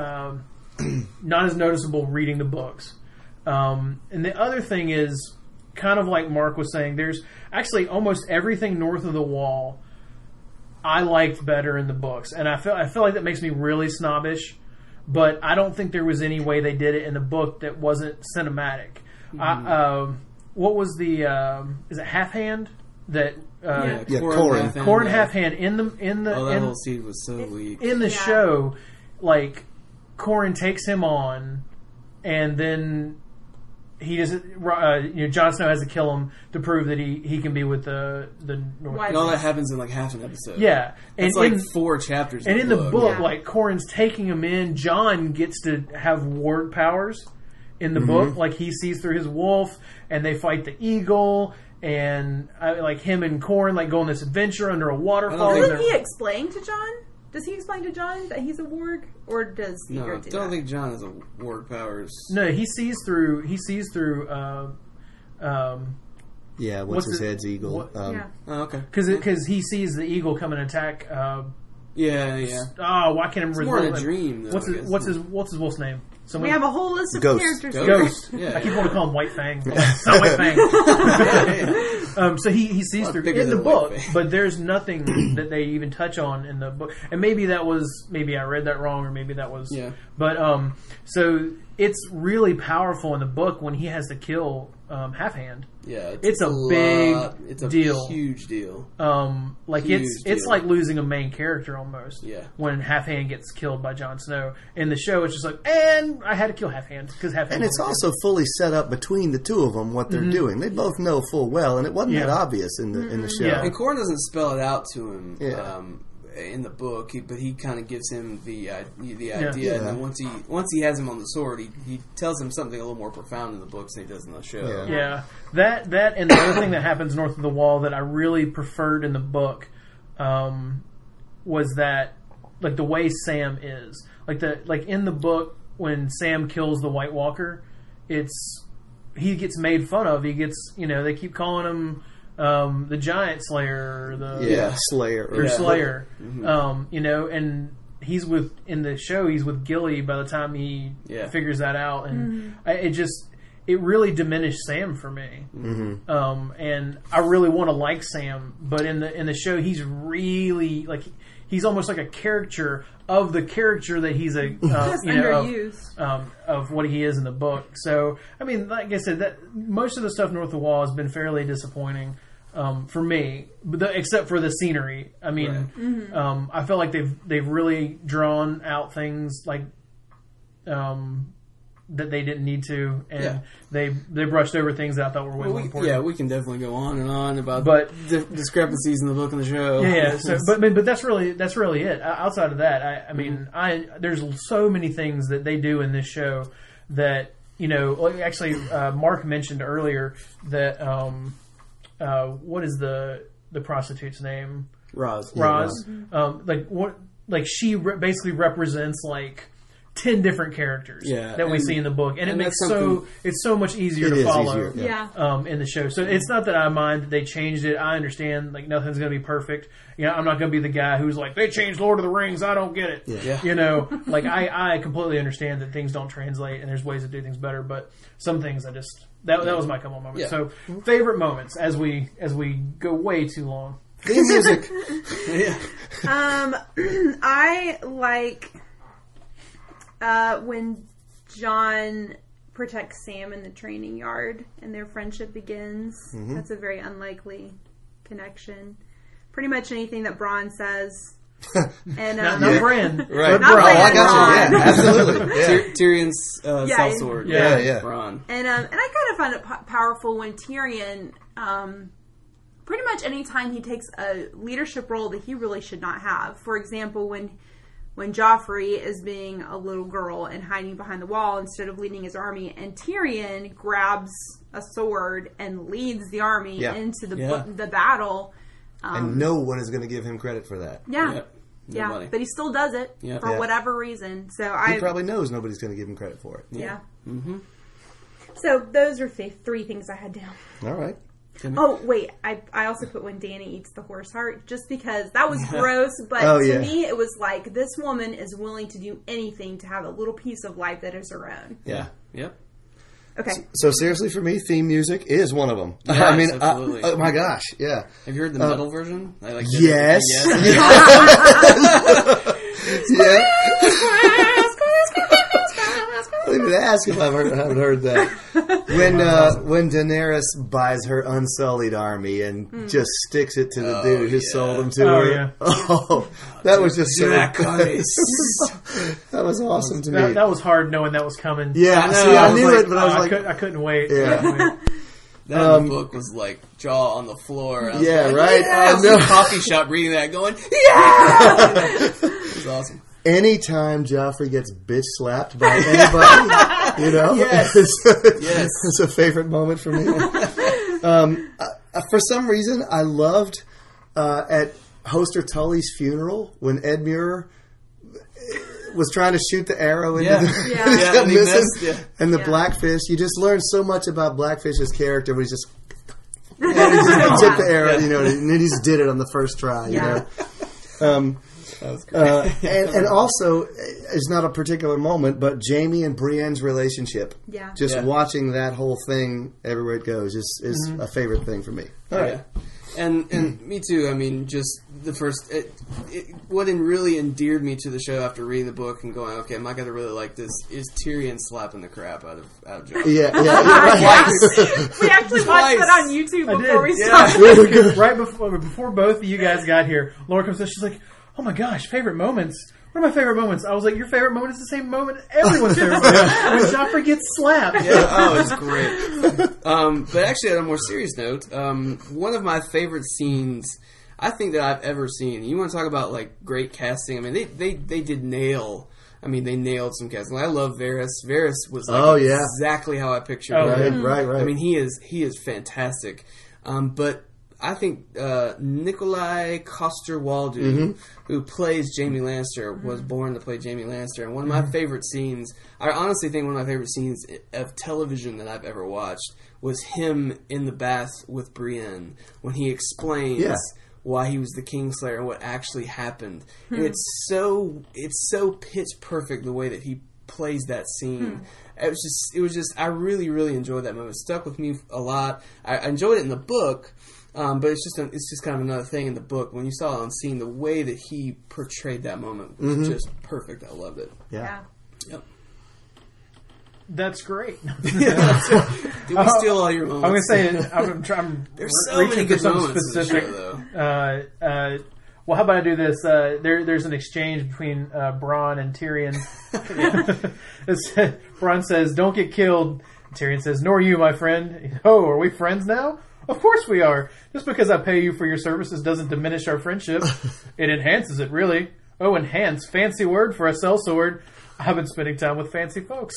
not as noticeable reading the books. And the other thing is, kind of like Mark was saying, there's actually almost everything north of the Wall I liked better in the books, and I feel like that makes me really snobbish, but I don't think there was any way they did it in the book that wasn't cinematic. What was the is it Half Hand that Qhorin. Qhorin Half Hand in the that whole scene was so weak. in the show, like Qhorin takes him on, and then he doesn't. Jon Snow has to kill him to prove that he can be with the North. White And all that happens in like half an episode. Yeah, It's like 4 chapters. and in the book, Yeah. like Qhorin's taking him in. Jon gets to have ward powers in the book, like he sees through his wolf, and they fight the eagle. And like him and Qhorin like go on this adventure under a waterfall. think- Doesn't he explain to Jon? Does he explain to Jon that he's a warg, or does No, I Egret do don't that? think Jon has a ward powers. No, he sees through. Yeah, What's what's his it- head's eagle? what- Yeah. Oh, okay. Because he sees the eagle come and attack. Yeah. Why can't I remember? It's more in his a wolf- dream, though, What's I his guess. what's his wolf's name? We have a whole list of Ghost. characters. Ghost. Yeah. I keep wanting to call him White Fang. It's not White Fang. So he sees Lot through bigger in the than book, White Fang. but there's nothing that they even touch on in the book. And maybe I read that wrong, or maybe that was. Yeah. But so it's really powerful in the book when he has to kill Half Hand. Yeah, It's a big it's a deal. huge deal. Like Huge it's deal. like losing a main character almost. Yeah. When Half Hand gets killed by Jon Snow in the show, it's just like, and I had to kill Half Hand because Half Hand. And it's also fully set up between the two of them what they're doing. They both know full well, and it wasn't that Yeah. obvious in the show. Yeah. And Qhorin doesn't spell it out to him Yeah. in the book, but he kind of gives him the idea. Yeah. And then once he has him on the sword, he tells him something a little more profound in the books than he does in the show. Yeah. Yeah, that and the other thing that happens north of the Wall that I really preferred in the book was that, like, the way Sam is, like in the book when Sam kills the White Walker, he gets made fun of. He gets, they keep calling him the Giant Slayer, Slayer, or Slayer. And he's in the show. He's with Gilly by the time he figures that out, and it really diminished Sam for me. And I really want to like Sam, but in the show, he's really he's almost like a caricature of the character that he's of what he is in the book. So, I mean, like I said, that most of the stuff north of the wall has been fairly disappointing for me, except for the scenery. I mean, I feel like they've really drawn out things like that they didn't need to, and they brushed over things that I thought were way more important. Yeah, we can definitely go on and on about discrepancies in the book and the show. Yeah, so, but that's really it. Outside of that, I mean, there's so many things that they do in this show that actually, Mark mentioned earlier that what is the prostitute's name? Roz. She basically represents 10 different characters that we see in the book, and it makes it's so much easier to follow in the show. So it's not that I mind that they changed it. I understand nothing's going to be perfect. I'm not going to be the guy who's like, they changed Lord of the Rings, I don't get it. I completely understand that things don't translate and there's ways to do things better, but some things I just that was my couple moments. So favorite moments as we go way too long. Theme music. I like when John protects Sam in the training yard and their friendship begins. That's a very unlikely connection. Pretty much anything that Bronn says. And not Bran. Right. Not Bran. I got you. Yeah, absolutely. Tyrion's self sword. Bronn. And I kind of find it powerful when Tyrion, pretty much anytime he takes a leadership role that he really should not have. For example, when Joffrey is being a little girl and hiding behind the wall instead of leading his army, and Tyrion grabs a sword and leads the army into the battle. And no one is going to give him credit for that. Yeah, but he still does it for whatever reason. So he probably knows nobody's going to give him credit for it. Yeah. So those are three things I had down. All right. Oh, wait. I also put when Dany eats the horse heart, just because that was gross, but to me it was like, this woman is willing to do anything to have a little piece of life that is her own. Yeah. Yep. Okay. So seriously, for me, theme music is one of them. Yes, I mean, absolutely. Oh my gosh, yeah. Have you heard the metal version? I like yes. Yes. I didn't even ask if I haven't heard that. When Daenerys buys her Unsullied army and just sticks it to the dude who sold them to her. Yeah. Oh, that was just so that was awesome to me. That was hard knowing that was coming. Yeah, I knew it, but I was like, I couldn't wait. Yeah. That in the book was like jaw on the floor. Right. I was in a coffee shop reading that, going, yeah! It was awesome. Anytime Joffrey gets bitch slapped by anybody, yes. It's a favorite moment for me. For some reason, I loved at Hoster Tully's funeral when Edmure was trying to shoot the arrow into and the Blackfish. You just learn so much about Blackfish's character when he's just took the arrow, and then he just did it on the first try. You know. That was great. And also, it's not a particular moment, but Jaime and Brienne's relationship. Yeah. Just watching that whole thing everywhere it goes is a favorite thing for me. All right. And me too. I mean, just the first... what really endeared me to the show after reading the book and going, okay, I'm not going to really like this, is Tyrion slapping the crap out of Jon. Yeah. We actually watched that on YouTube before we started. Really right before both of you guys got here, Laura comes in, she's like, oh my gosh, favorite moments. What are my favorite moments? I was like, your favorite moment is the same moment everyone's favorite moment. When Joffrey gets slapped. It's great. But actually, on a more serious note, one of my favorite scenes I think that I've ever seen. You want to talk about great casting? I mean, they did nail. I mean, they nailed some casting. I love Varys. Varys was exactly how I pictured him. Right. I mean, he is fantastic. But I think Nikolai Coster-Waldau, who plays Jaime Lannister, was born to play Jaime Lannister. And one of my favorite scenes, I honestly think one of my favorite scenes of television that I've ever watched was him in the bath with Brienne when he explains why he was the Kingslayer and what actually happened. And it's so pitch perfect the way that he plays that scene. It was just I really, really enjoyed that moment. It stuck with me a lot. I enjoyed it in the book, but it's just kind of another thing in the book. When you saw it on scene, the way that he portrayed that moment was just perfect. I loved it. Yeah. Yep. That's great. Did we steal all your moments? I'm going to say I'm There's so reaching many for good something moments specific. in the show, though. Well, how about I do this? There's an exchange between Bronn and Tyrion. Bronn says, "Don't get killed." Tyrion says, "Nor you, my friend." "Oh, are we friends now?" "Of course we are. Just because I pay you for your services doesn't diminish our friendship. It enhances it, really." "Oh, enhance. Fancy word for a sellsword. I've been spending time with fancy folks."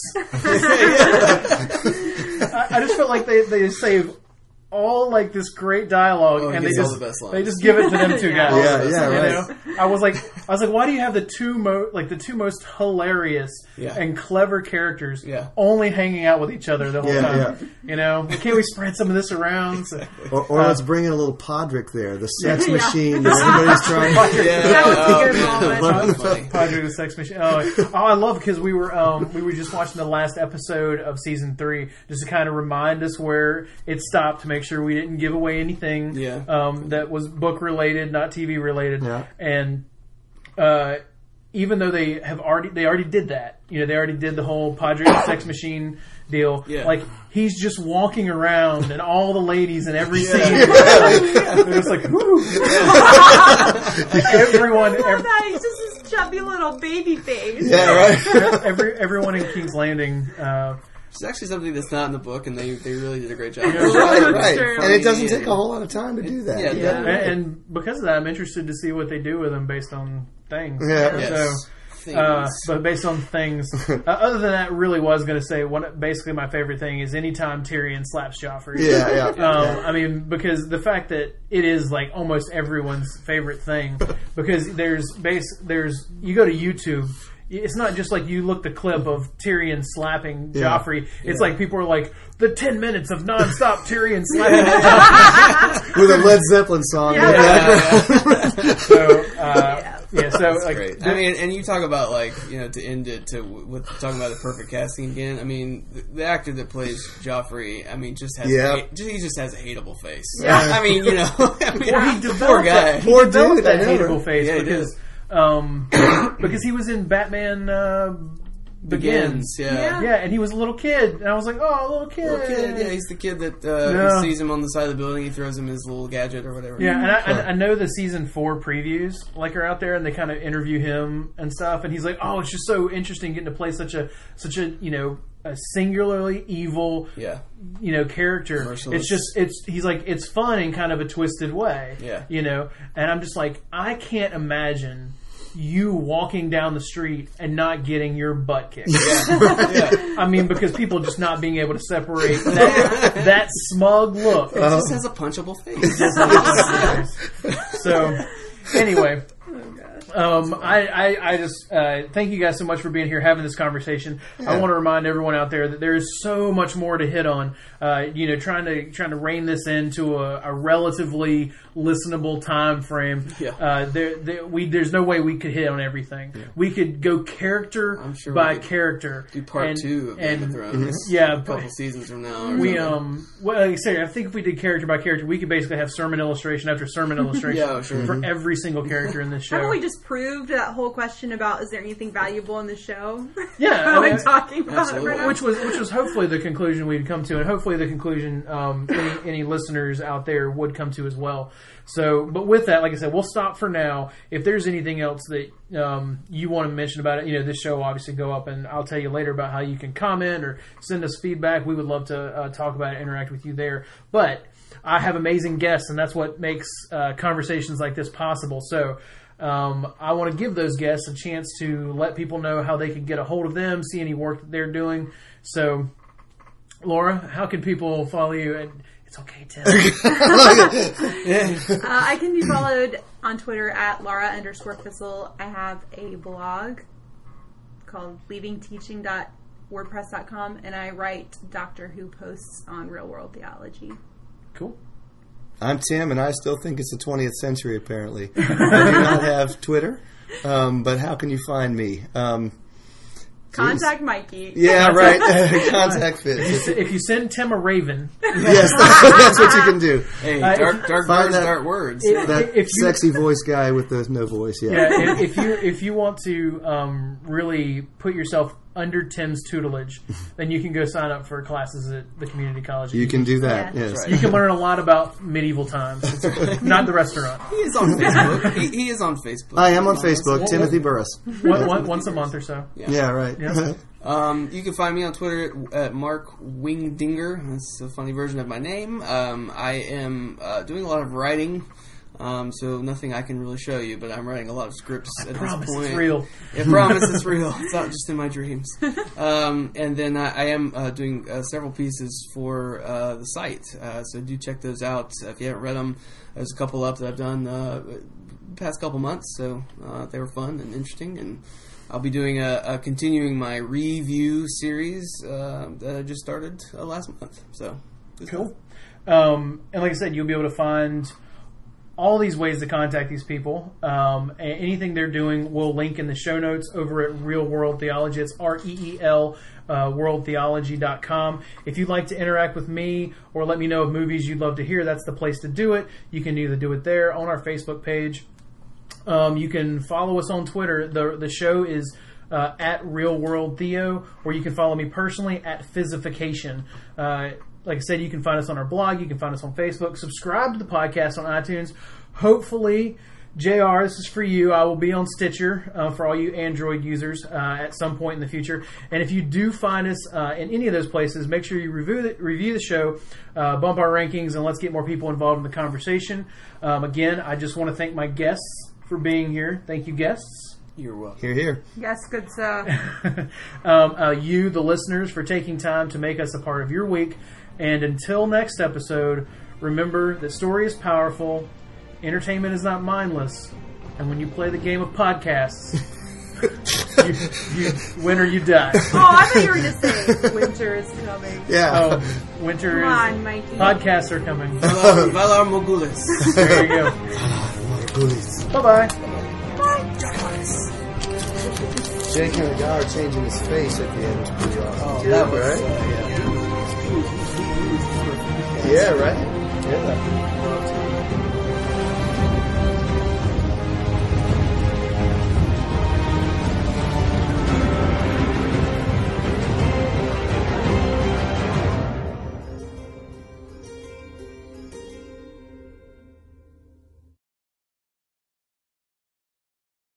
I just felt like they save all like this great dialogue and they just give it to them two guys. Right. I was like, why do you have the two most hilarious and clever characters only hanging out with each other the whole time? Can't we spread some of this around? So, or let's bring in a little Podrick there, the sex machine that everybody's trying. That was a good moment. Podrick the sex machine. Oh, I love because we were just watching the last episode of season 3 just to kind of remind us where it stopped to make sure we didn't give away anything that was book related, not TV related, and even though they already did that, they already did the whole Podrick sex machine deal. Like he's just walking around, and all the ladies in every scene, they're just like, whoo. Everyone, he's just this chubby little baby face. Yeah, right. Everyone in King's Landing. It's actually something that's not in the book, and they really did a great job. Right. And it doesn't take a whole lot of time to do that. And because of that, I'm interested to see what they do with them based on things. But based on things, other than that, really was going to say basically my favorite thing is anytime Tyrion slaps Joffrey. I mean, because the fact that it is like almost everyone's favorite thing, because you go to YouTube. It's not just like you look the clip of Tyrion slapping Joffrey. It's like people are like, the 10 minutes of nonstop Tyrion slapping Joffrey. With a Led Zeppelin song. So like, great. I mean, and you talk about to end it with talking about the perfect casting again. I mean, the actor that plays Joffrey, I mean, he just has a hateable face. I mean, he developed poor guy. Poor dude, that hateable face because. Because he was in Batman Begins. And he was a little kid, and I was like, "Oh, a little kid." Yeah, he's the kid that sees him on the side of the building. He throws him his little gadget or whatever. Yeah, and I know the season 4 previews are out there, and they kind of interview him and stuff, and he's like, "Oh, it's just so interesting getting to play such a a singularly evil character." Merciless. He's like, it's fun in kind of a twisted way. And I'm just like, I can't imagine you walking down the street and not getting your butt kicked. I mean, because people just not being able to separate that smug look. It just has a punchable face. So, anyway. I just thank you guys so much for being here, having this conversation. I want to remind everyone out there that there is so much more to hit on. Trying to rein this into a relatively listenable time frame. There's no way we could hit on everything. We could go character by character. Do part 2 of Game of Thrones. A couple seasons from now. I think if we did character by character, we could basically have sermon illustration after sermon illustration for every single character in this show. Haven't we just proved that whole question about is there anything valuable in the show? Talking about it right now. Which was hopefully the conclusion we'd come to, and hopefully the conclusion any listeners out there would come to as well. So, but with that, like I said, we'll stop for now. If there's anything else that you want to mention about it, this show will obviously go up, and I'll tell you later about how you can comment or send us feedback. We would love to talk about it, interact with you there. But I have amazing guests, and that's what makes conversations like this possible. So I want to give those guests a chance to let people know how they can get a hold of them, see any work that they're doing. So, Laura, how can people follow you? It's okay, Tim. I can be followed on Twitter at Laura_Fissel. I have a blog called leavingteaching.wordpress.com, and I write Doctor Who posts on Real World Theology. Cool. I'm Tim, and I still think it's the 20th century, apparently. I do not have Twitter, but how can you find me? Contact Mikey. Yeah, right. Contact Fizz. If you send Tim a raven, Yes, that's what you can do. Hey, dark words, dark words. That sexy voice guy with the no voice. yeah, if you want to really put yourself under Tim's tutelage, then you can go sign up for classes at the community college. You can do that. Yeah. Yes, Right. You can learn a lot about medieval times, not the restaurant. He is on Facebook. He is on Facebook. I am on Facebook. Timothy Burris. Once a month or so. Yeah, right. Yeah. You can find me on Twitter at Mark Wingdinger. That's a funny version of my name. I am doing a lot of writing, so nothing I can really show you, but I'm writing a lot of scripts at this Promise point. it's real. I promise it's real. It's not just in my dreams. And then I am doing several pieces for the site, so do check those out if you haven't read them. There's a couple up that I've done the past couple months, so they were fun and interesting, and I'll be doing continuing my review series that I just started last month. So Cool. And like I said, you'll be able to find all these ways to contact these people. And anything they're doing, we'll link in the show notes over at Real World Theology. It's REEL worldtheology.com. If you'd like to interact with me or let me know of movies you'd love to hear, that's the place to do it. You can either do it there on our Facebook page. You can follow us on Twitter. The show is at Real World Theo, or you can follow me personally at Physification. Like I said, you can find us on our blog. You can find us on Facebook. Subscribe to the podcast on iTunes. Hopefully, JR, this is for you. I will be on Stitcher for all you Android users at some point in the future. And if you do find us in any of those places, make sure you review the show, bump our rankings, and let's get more people involved in the conversation. Again, I just want to thank my guests for being here. Thank you, guests. you're welcome. Here, here. Yes, good stuff. You, the listeners, for taking time to make us a part of your week. And until next episode, remember that story is powerful, entertainment is not mindless, and when you play the game of podcasts, you win or you die. Oh, I thought you were going to say winter is coming. Yeah. Winter Come is... on, Mikey. Podcasts are coming. Valar Morghulis. There you go. Bye-bye. Jake and the guy are changing his face at the end. Was pretty awesome. Oh, that was right? Yeah, right? Yeah.